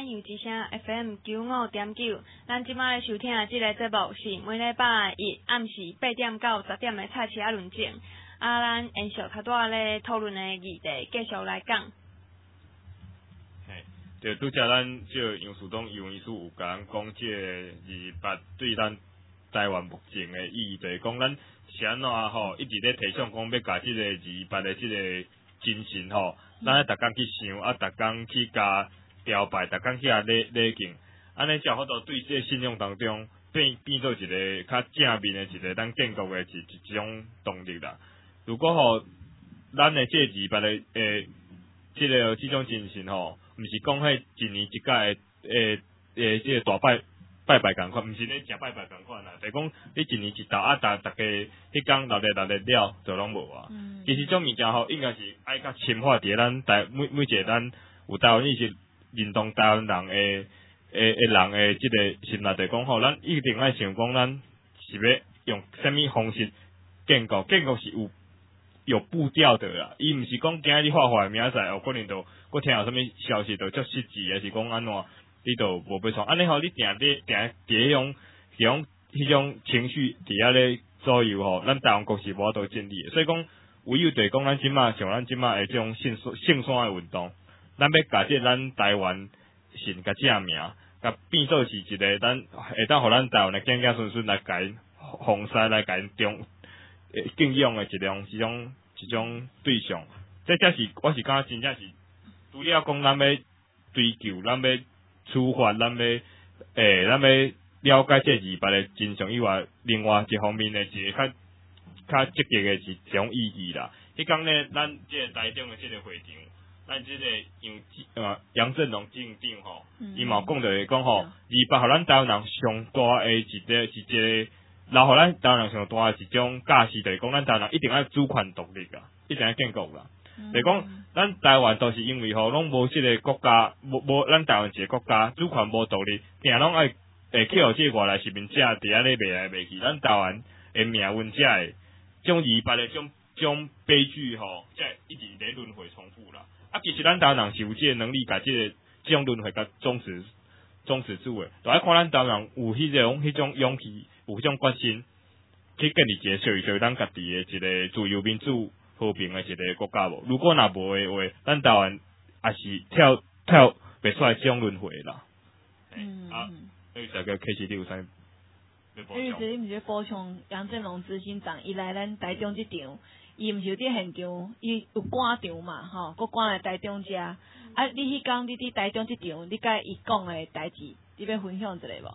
太阳之声 FM 95.9，咱即摆咧收听的即个节目是每礼拜一暗时8点到10点的菜市仔论证。咱延续较多咧讨论的议题，继续来讲。 嘿，就拄则咱即个杨树东杨医师有甲咱讲，即个228对咱台湾目前的意义，就是讲咱是安怎吼，一直咧提倡讲要甲即个228的即个精神吼，咱咧逐工去想，逐工去加雕拜，逐工去礼敬，安尼才有法度对即个信仰当中变做一个较正面的一个咱建国的一种动力啦。如果吼，咱的即个228的即种精神吼，毋是讲迄一年一届即个大拜共款，毋是咧食拜共款啦，就是讲你一年一度逐家迄天留了就拢无啊。其实种物件吼，应该是爱较深化伫咱每一个咱有台湾意识认同台湾人的人的即个心内，就是讲吼，咱一定爱想讲，咱是要用啥物方式建国？建国是有步调的啦，伊毋是讲今日画明仔载有可能就我听到啥物消息就足失志，还是讲安怎，你就无要创。安尼吼，你定伫迄种情绪伫遐咧左右吼，咱台湾国是无法度建立的。所以讲，唯有就是讲咱即马像咱即马的即种性山的运动，咱要甲即咱台湾神甲正名，甲变做是一个咱会当互咱台湾的子子孙孙来甲因奉祀，来甲因敬仰的一种对象，这才是我是感觉真正是除了讲咱要追求，咱要处罚，咱要了解这228的真相以外，另外一方面的一个较积极的一种意义啦。迄天呢，咱这个台中的这个会场，咱这个杨振龙镇长吼，伊嘛讲着讲吼，228互咱台湾人上大的一个。然后咱台湾人上大一种价值，就是讲咱台湾人一定要主权独立啦，一定要建国啦。就是讲咱台湾都是因为吼，拢无即个国家，无咱台湾一个国家主权无独立，定拢爱去互即个外来殖民者伫遐咧卖来卖去，咱台湾的命运才会种228的种悲剧吼，才会一直咧轮回重复啦。其实咱台湾人是有即个能力，甲即种轮回甲终止住的，就爱看咱台湾人有迄种勇气。有迄种决心去建立一个属于咱家己的一个自由民主和平的一个国家无？如果若无的话，咱台湾也是跳袂出来这种轮回啦。这个 K 你有啥要补充？ 你毋是补充杨振龙执行长伊来咱台中即场，伊毋是有伫现场，伊有赶场嘛，吼，佮赶来台中遮。你迄天你伫台中即场，你甲伊讲的代志，你要分享一下无？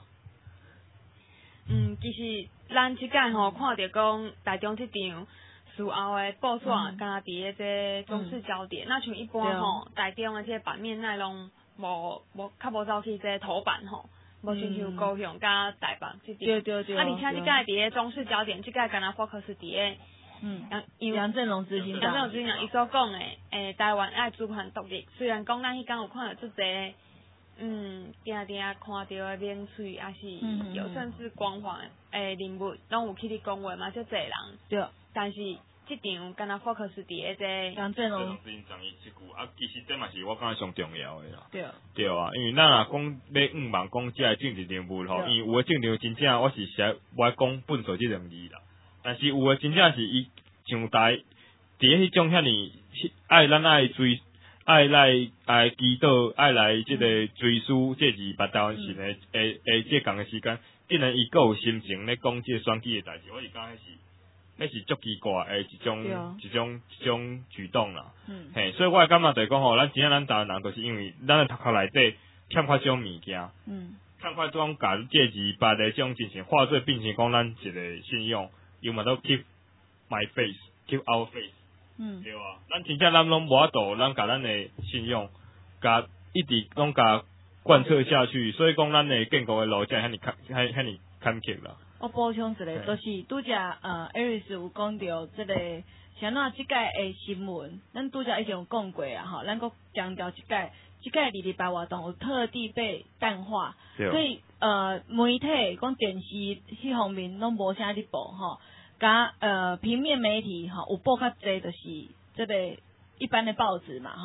其实咱即届吼看着讲台中即场事后的报纸，敢伫咧这中视焦点，那像一般吼台中的这个版面内容较无走去这头版吼，无亲像高雄甲台北即场。对。而且即届伫咧中视焦点，即届敢若 focus 伫咧杨振龙执行长伊所讲的台湾爱主权独立，虽然讲咱迄天有看到足侪。定看到的名嘴，也是有算是光环人物，拢有去咧讲话嘛，足侪人。对。但是即场敢若 focus 伫咧这杨振龙执行长伊即句，其实这嘛是我感觉上重要的啦。 对啊，因为咱若讲要望讲即个政治人物吼，因为有的政治真正我是写我讲本做即两字啦，但是有的真正是伊上台伫咧迄种遐尼咱爱追。爱来祈祷，爱来即个追思这228台湾神的这共个时间，竟然伊阁有心情咧讲即个选举的代志，我是感迄是足奇怪的一种举动啦。嘿，所以我会感觉就是讲吼，咱真正咱台湾人就是因为咱的头壳内底欠缺这种物件，欠缺种甲这228的这种精神化做变成讲咱一个信仰，有嘛都 keep my face，keep our face。对啊，咱真正咱拢无法度，咱甲咱的信用，甲一直拢甲贯彻下去，所以讲咱的建国的路才遐尼坎坷啦。 我补充一个，就是拄则Aris 有讲到即个，像咱即届的新闻，咱拄则已经有讲过啊，吼，咱阁强调即届228活动有特地被淡化，所以媒体讲电视迄方面拢无啥伫报吼。甲平面媒体吼有报较济，就是这个一般的报纸嘛吼，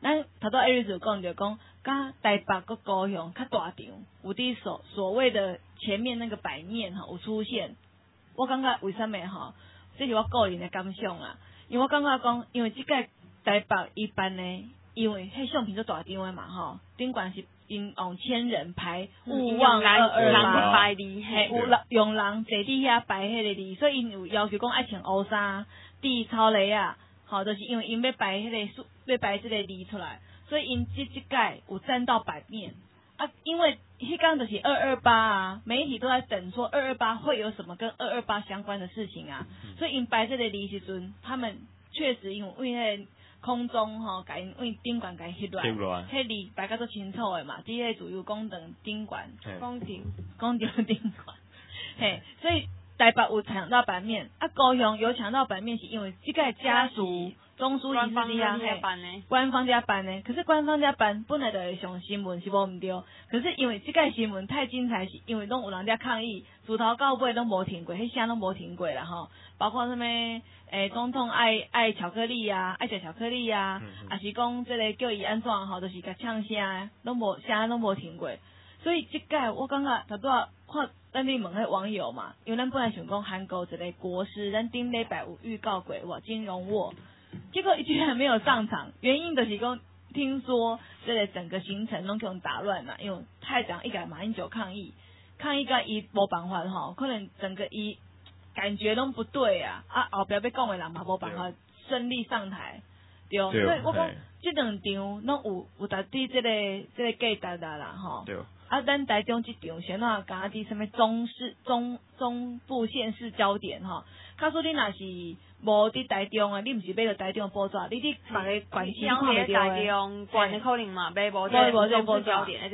咱头拄艾瑞斯讲着讲，甲台北个高雄较大场，有啲所谓的前面那个版面吼有出现，我感觉为什么吼？这是我个人的感想啦，因为我感觉讲，因为即个台北一般呢，因为迄相片做大张的嘛吼，顶悬是因用千人排勿忘228 排字， 嘿，有用人坐伫遐排迄个字，所以因有要求讲爱穿乌衫、戴草鞋啊，吼，就是因为因要排要排这个字出来，所以因这届有占到版面啊，因为迄天就是228啊，媒体都在等说228会有什么跟228相关的事情啊，所以因排这个字时阵，他们确实因为迄个空中吼，甲因为顶悬甲伊翕落，迄字排甲足清楚的嘛，伫迄自由公堂顶悬，公场顶悬，嘿，所以台北有抢到版面，啊，高雄有抢到版面，是因为这个家属中枢仪式这样，官方家办呢，可是官方家办本来就会上新闻是无毋对，可是因为这个新闻太精彩，是因为拢有人在抗议，自头到尾拢无停过，迄声拢无停过啦吼，包括什么总统爱巧克力啊，爱食巧克力啊，还是讲这个叫伊安怎吼，就是甲唱声，拢无声拢无停过，所以这个我感觉头拄仔看。咱你问迄网友嘛，因为咱本来想讲韩国一个国师，咱顶礼拜有预告过哇金荣沃，结果居然没有上场，原因就是讲听说这个整个行程拢给我们打乱了，因为太长一改马英九抗议甲伊无办法吼，可能整个伊感觉拢不对啊，后壁要讲的人嘛无办法顺利上台，对，所以我讲这两场拢有达滴这个价值啦吼。啊，咱台中这场先哪讲啲什么中部县市焦点吼，假说你若是无伫台中啊，你毋是买到台中报纸，你伫别个关系看袂到台中关的可能嘛买无这中市焦点，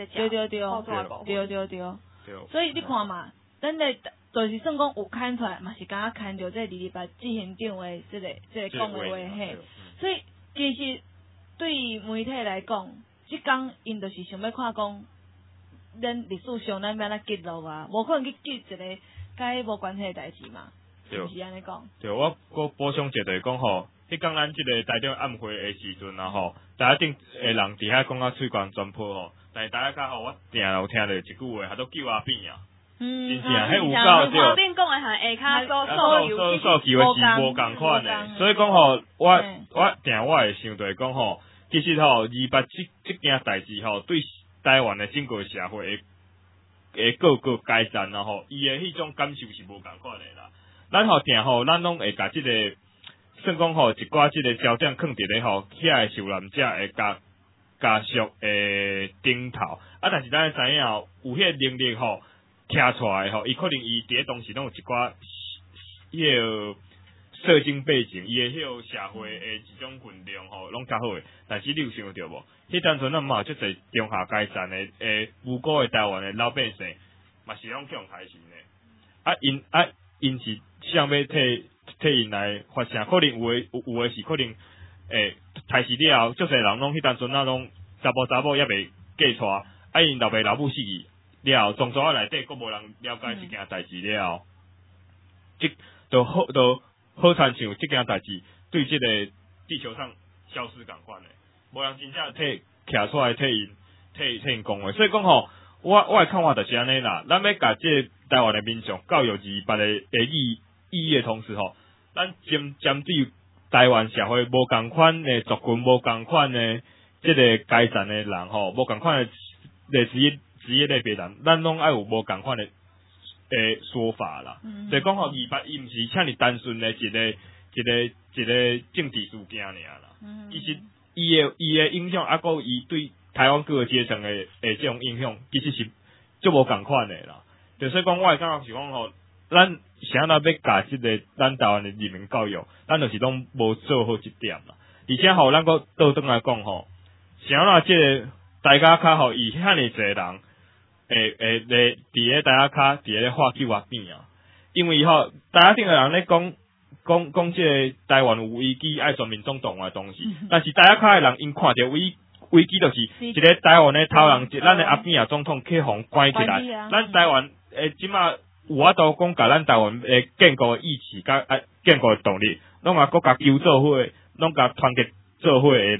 对，所以你看嘛，咱的就是算讲有看出来，嘛是敢看到这228执行长的这个讲的话嘿，所以其实对媒体来讲，即天因就是想要看讲。咱历史上咱要哪记录啊？无可能去记一个甲迄无关系的代志嘛，是安尼讲。 对，我补充一下就是讲吼，迄讲咱即个台中暗会的时阵啊吼，大家顶诶人伫遐讲啊嘴干全破吼，但是大家较吼，我定有听到一句话，他都叫阿扁啊。真正迄有够对。 边讲诶下下骹数据的是无共款诶，所以讲吼，我会想着讲吼，其实吼228即件代志吼对。台湾的整个社会的各个阶层啊吼，伊的迄种感受是无共款的啦。咱吼定吼，咱拢会甲即个，算讲吼一寡即个焦点放伫咧吼，遐个受难者会家属的顶头。啊，但是咱知影吼，有迄个能力吼，徛出来吼，伊可能伊伫咧当时拢有一寡迄个社经背景，伊的迄个社会的一种分量吼，拢较好诶。但是你有想到无？迄单纯咱嘛有足侪中下阶层诶无辜诶台湾诶老百姓，嘛是拢去用开心诶。因是想要替因来发声，可能有诶是可能开始了后，足侪人拢迄单纯拢查某也袂嫁娶，因老爸老母死去了后，从族内底佫无人了解即件代志了后，即都好亲像即件代志对即个地球上消失共款诶。无人真正徛出来替因讲话，所以讲吼，我诶看法就是安尼啦。咱要甲即个台湾诶民众教育228诶意义诶同时吼，咱针对台湾社会无共款诶族群、无共款诶即个阶层诶人吼，无共款诶职业类别人，咱拢爱有无共款诶说法啦。所以讲吼，228伊毋是像你单纯诶一个政治事件尔啦，其实。伊诶影响，啊，佮伊对台湾各个阶层诶这种影响，其实是足无共款诶啦。就所以讲，我会感觉是讲吼，咱想要甲即个咱台湾诶人民教育，咱就是拢无做好一点啦。而且吼，咱佫倒转来讲吼，想要即个大家较吼，伊遐尼侪人，伫咧大家较伫咧话剧外边啊，因为吼，大家顶个人咧讲即个台湾有危机，爱全民总动员东西，但是大家较诶人因看到危机，就是一个台湾诶头人，咱诶阿扁啊总统去互关起来，咱台湾即马有法度讲甲咱台湾诶建国意志甲建国诶动力，拢啊国家求做伙，拢甲团结做伙诶人，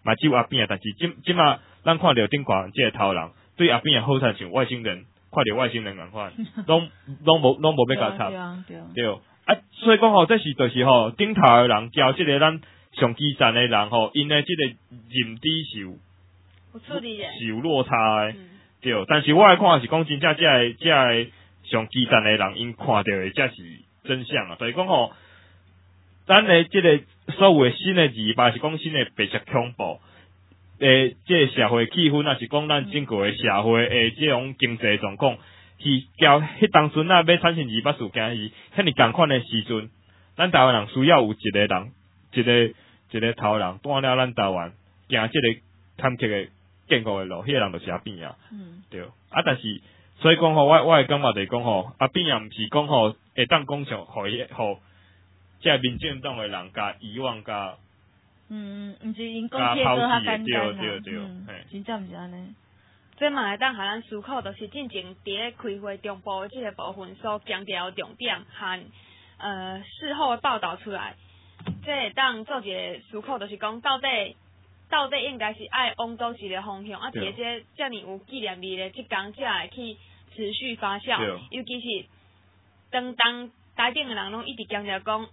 嘛只有阿扁啊，但是即马咱看到顶悬即个头人，对阿扁好像外星人，看到外星人共款，拢无要甲插，对。啊，所以讲吼，这是就是吼，顶头的人交即个咱上基层的人吼，因的即个认知是有落差的，对。但是我来看是讲真正这个上基层的人，因看到的才是真相啊。所以讲吼，咱的即个所有的新的228是讲新的白色恐怖，即个社会气氛，也是讲咱整个的社会的即种经济状况。是交迄当阵啊，要产生228事件是遐尼共款的时阵，咱台湾人需要有一个人，一个头人带了咱台湾行即个坎坷的建国的路，迄个人就是阿扁啊。对。啊，但是所以讲吼，我会感觉就是讲吼，阿扁也毋是讲吼会当讲上互即个民进党的人甲遗忘甲。 毋是因讲撇个较简单啦。对，真正毋是安尼。 这嘛会当互咱思考，就是进前伫咧开会中部的即个部分所强调的重点，和事后的报道出来，这会当做一个思考，就是讲到底应该是爱往倒一个方向，啊，伫这遮尔有纪念意义的即工，才会去持续发酵，尤其是当台顶的人拢一直强调讲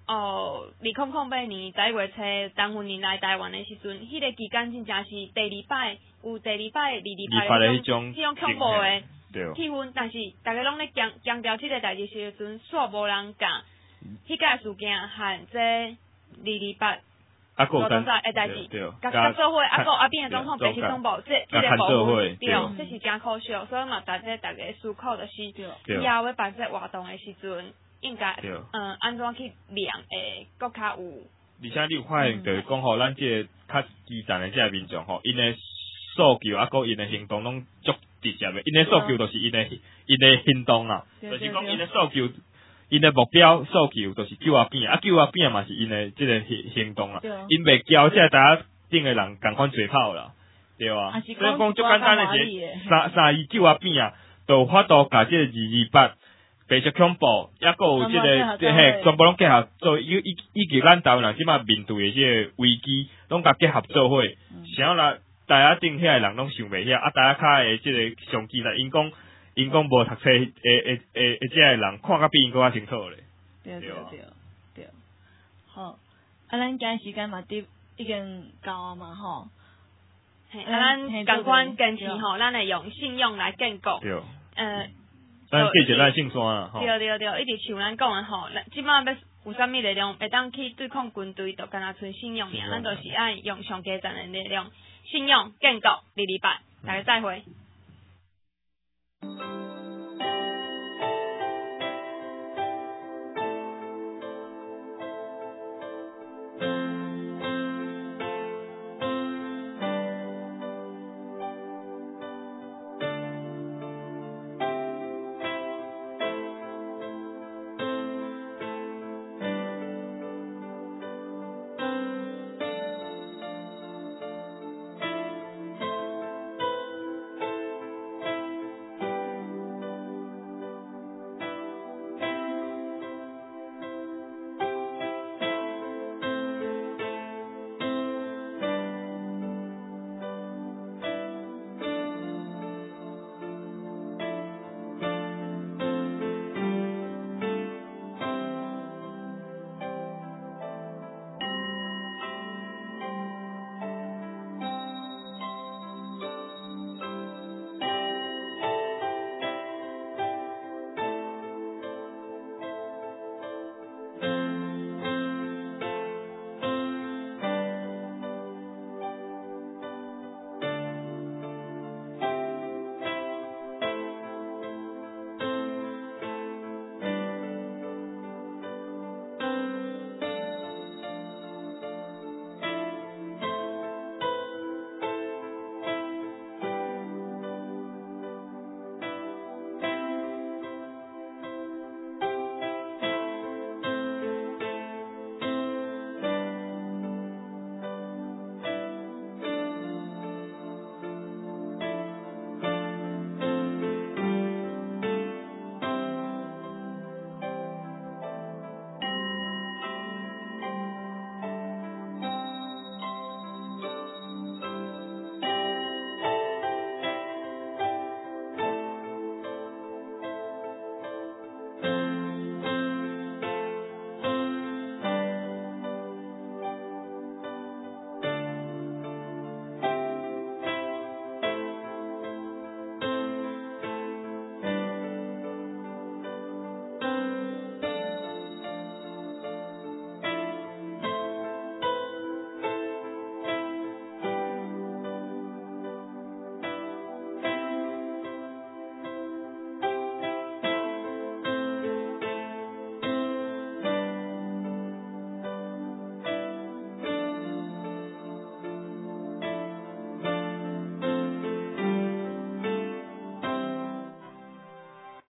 ，2008年11月初陈云林来台湾的时阵，迄个期间真正是第二摆的迄种恐怖的气氛，但是大家拢咧强调即个代志时阵，煞无人讲迄个事件和这228 所在的代志，甲做伙，阿扁的总统白色恐怖，这个部分，对，这是真可惜，所以嘛，大家思考就是以后要办这活动的时阵。应该安怎去量会搁较有？ 而且你有发现，就是讲吼，咱即个较基层的即个民众吼，因的诉求啊，搁因的行动拢足直接的。因的诉求就是因的行动啊，就是讲因的诉求，因的目标诉求就是救阿扁，救阿扁嘛是因的即个行动啦。因袂交，即个大家顶的人共款嘴炮啦，对啊。所以讲足简单的是三伊救阿扁啊，就法度甲即个228。白色恐怖，抑个有即个全部拢结合做，以及咱台湾人即马面对的即个危机，拢甲结合做伙。想啦，大家顶遐人拢想袂遐，大家较的即个上机啦，因讲无读册即个人看甲比因搁较清楚咧。 对。好，咱今时间嘛伫已经到啊嘛吼。 咱共款坚持吼，咱会用信用来建构。 对。咱继续咱姓山啊， 对，一直像咱讲的吼，即摆要有啥物力量会当去对抗军队，就干那纯信用尔，咱就是爱用上基层的力量，信用建构228，大家再会。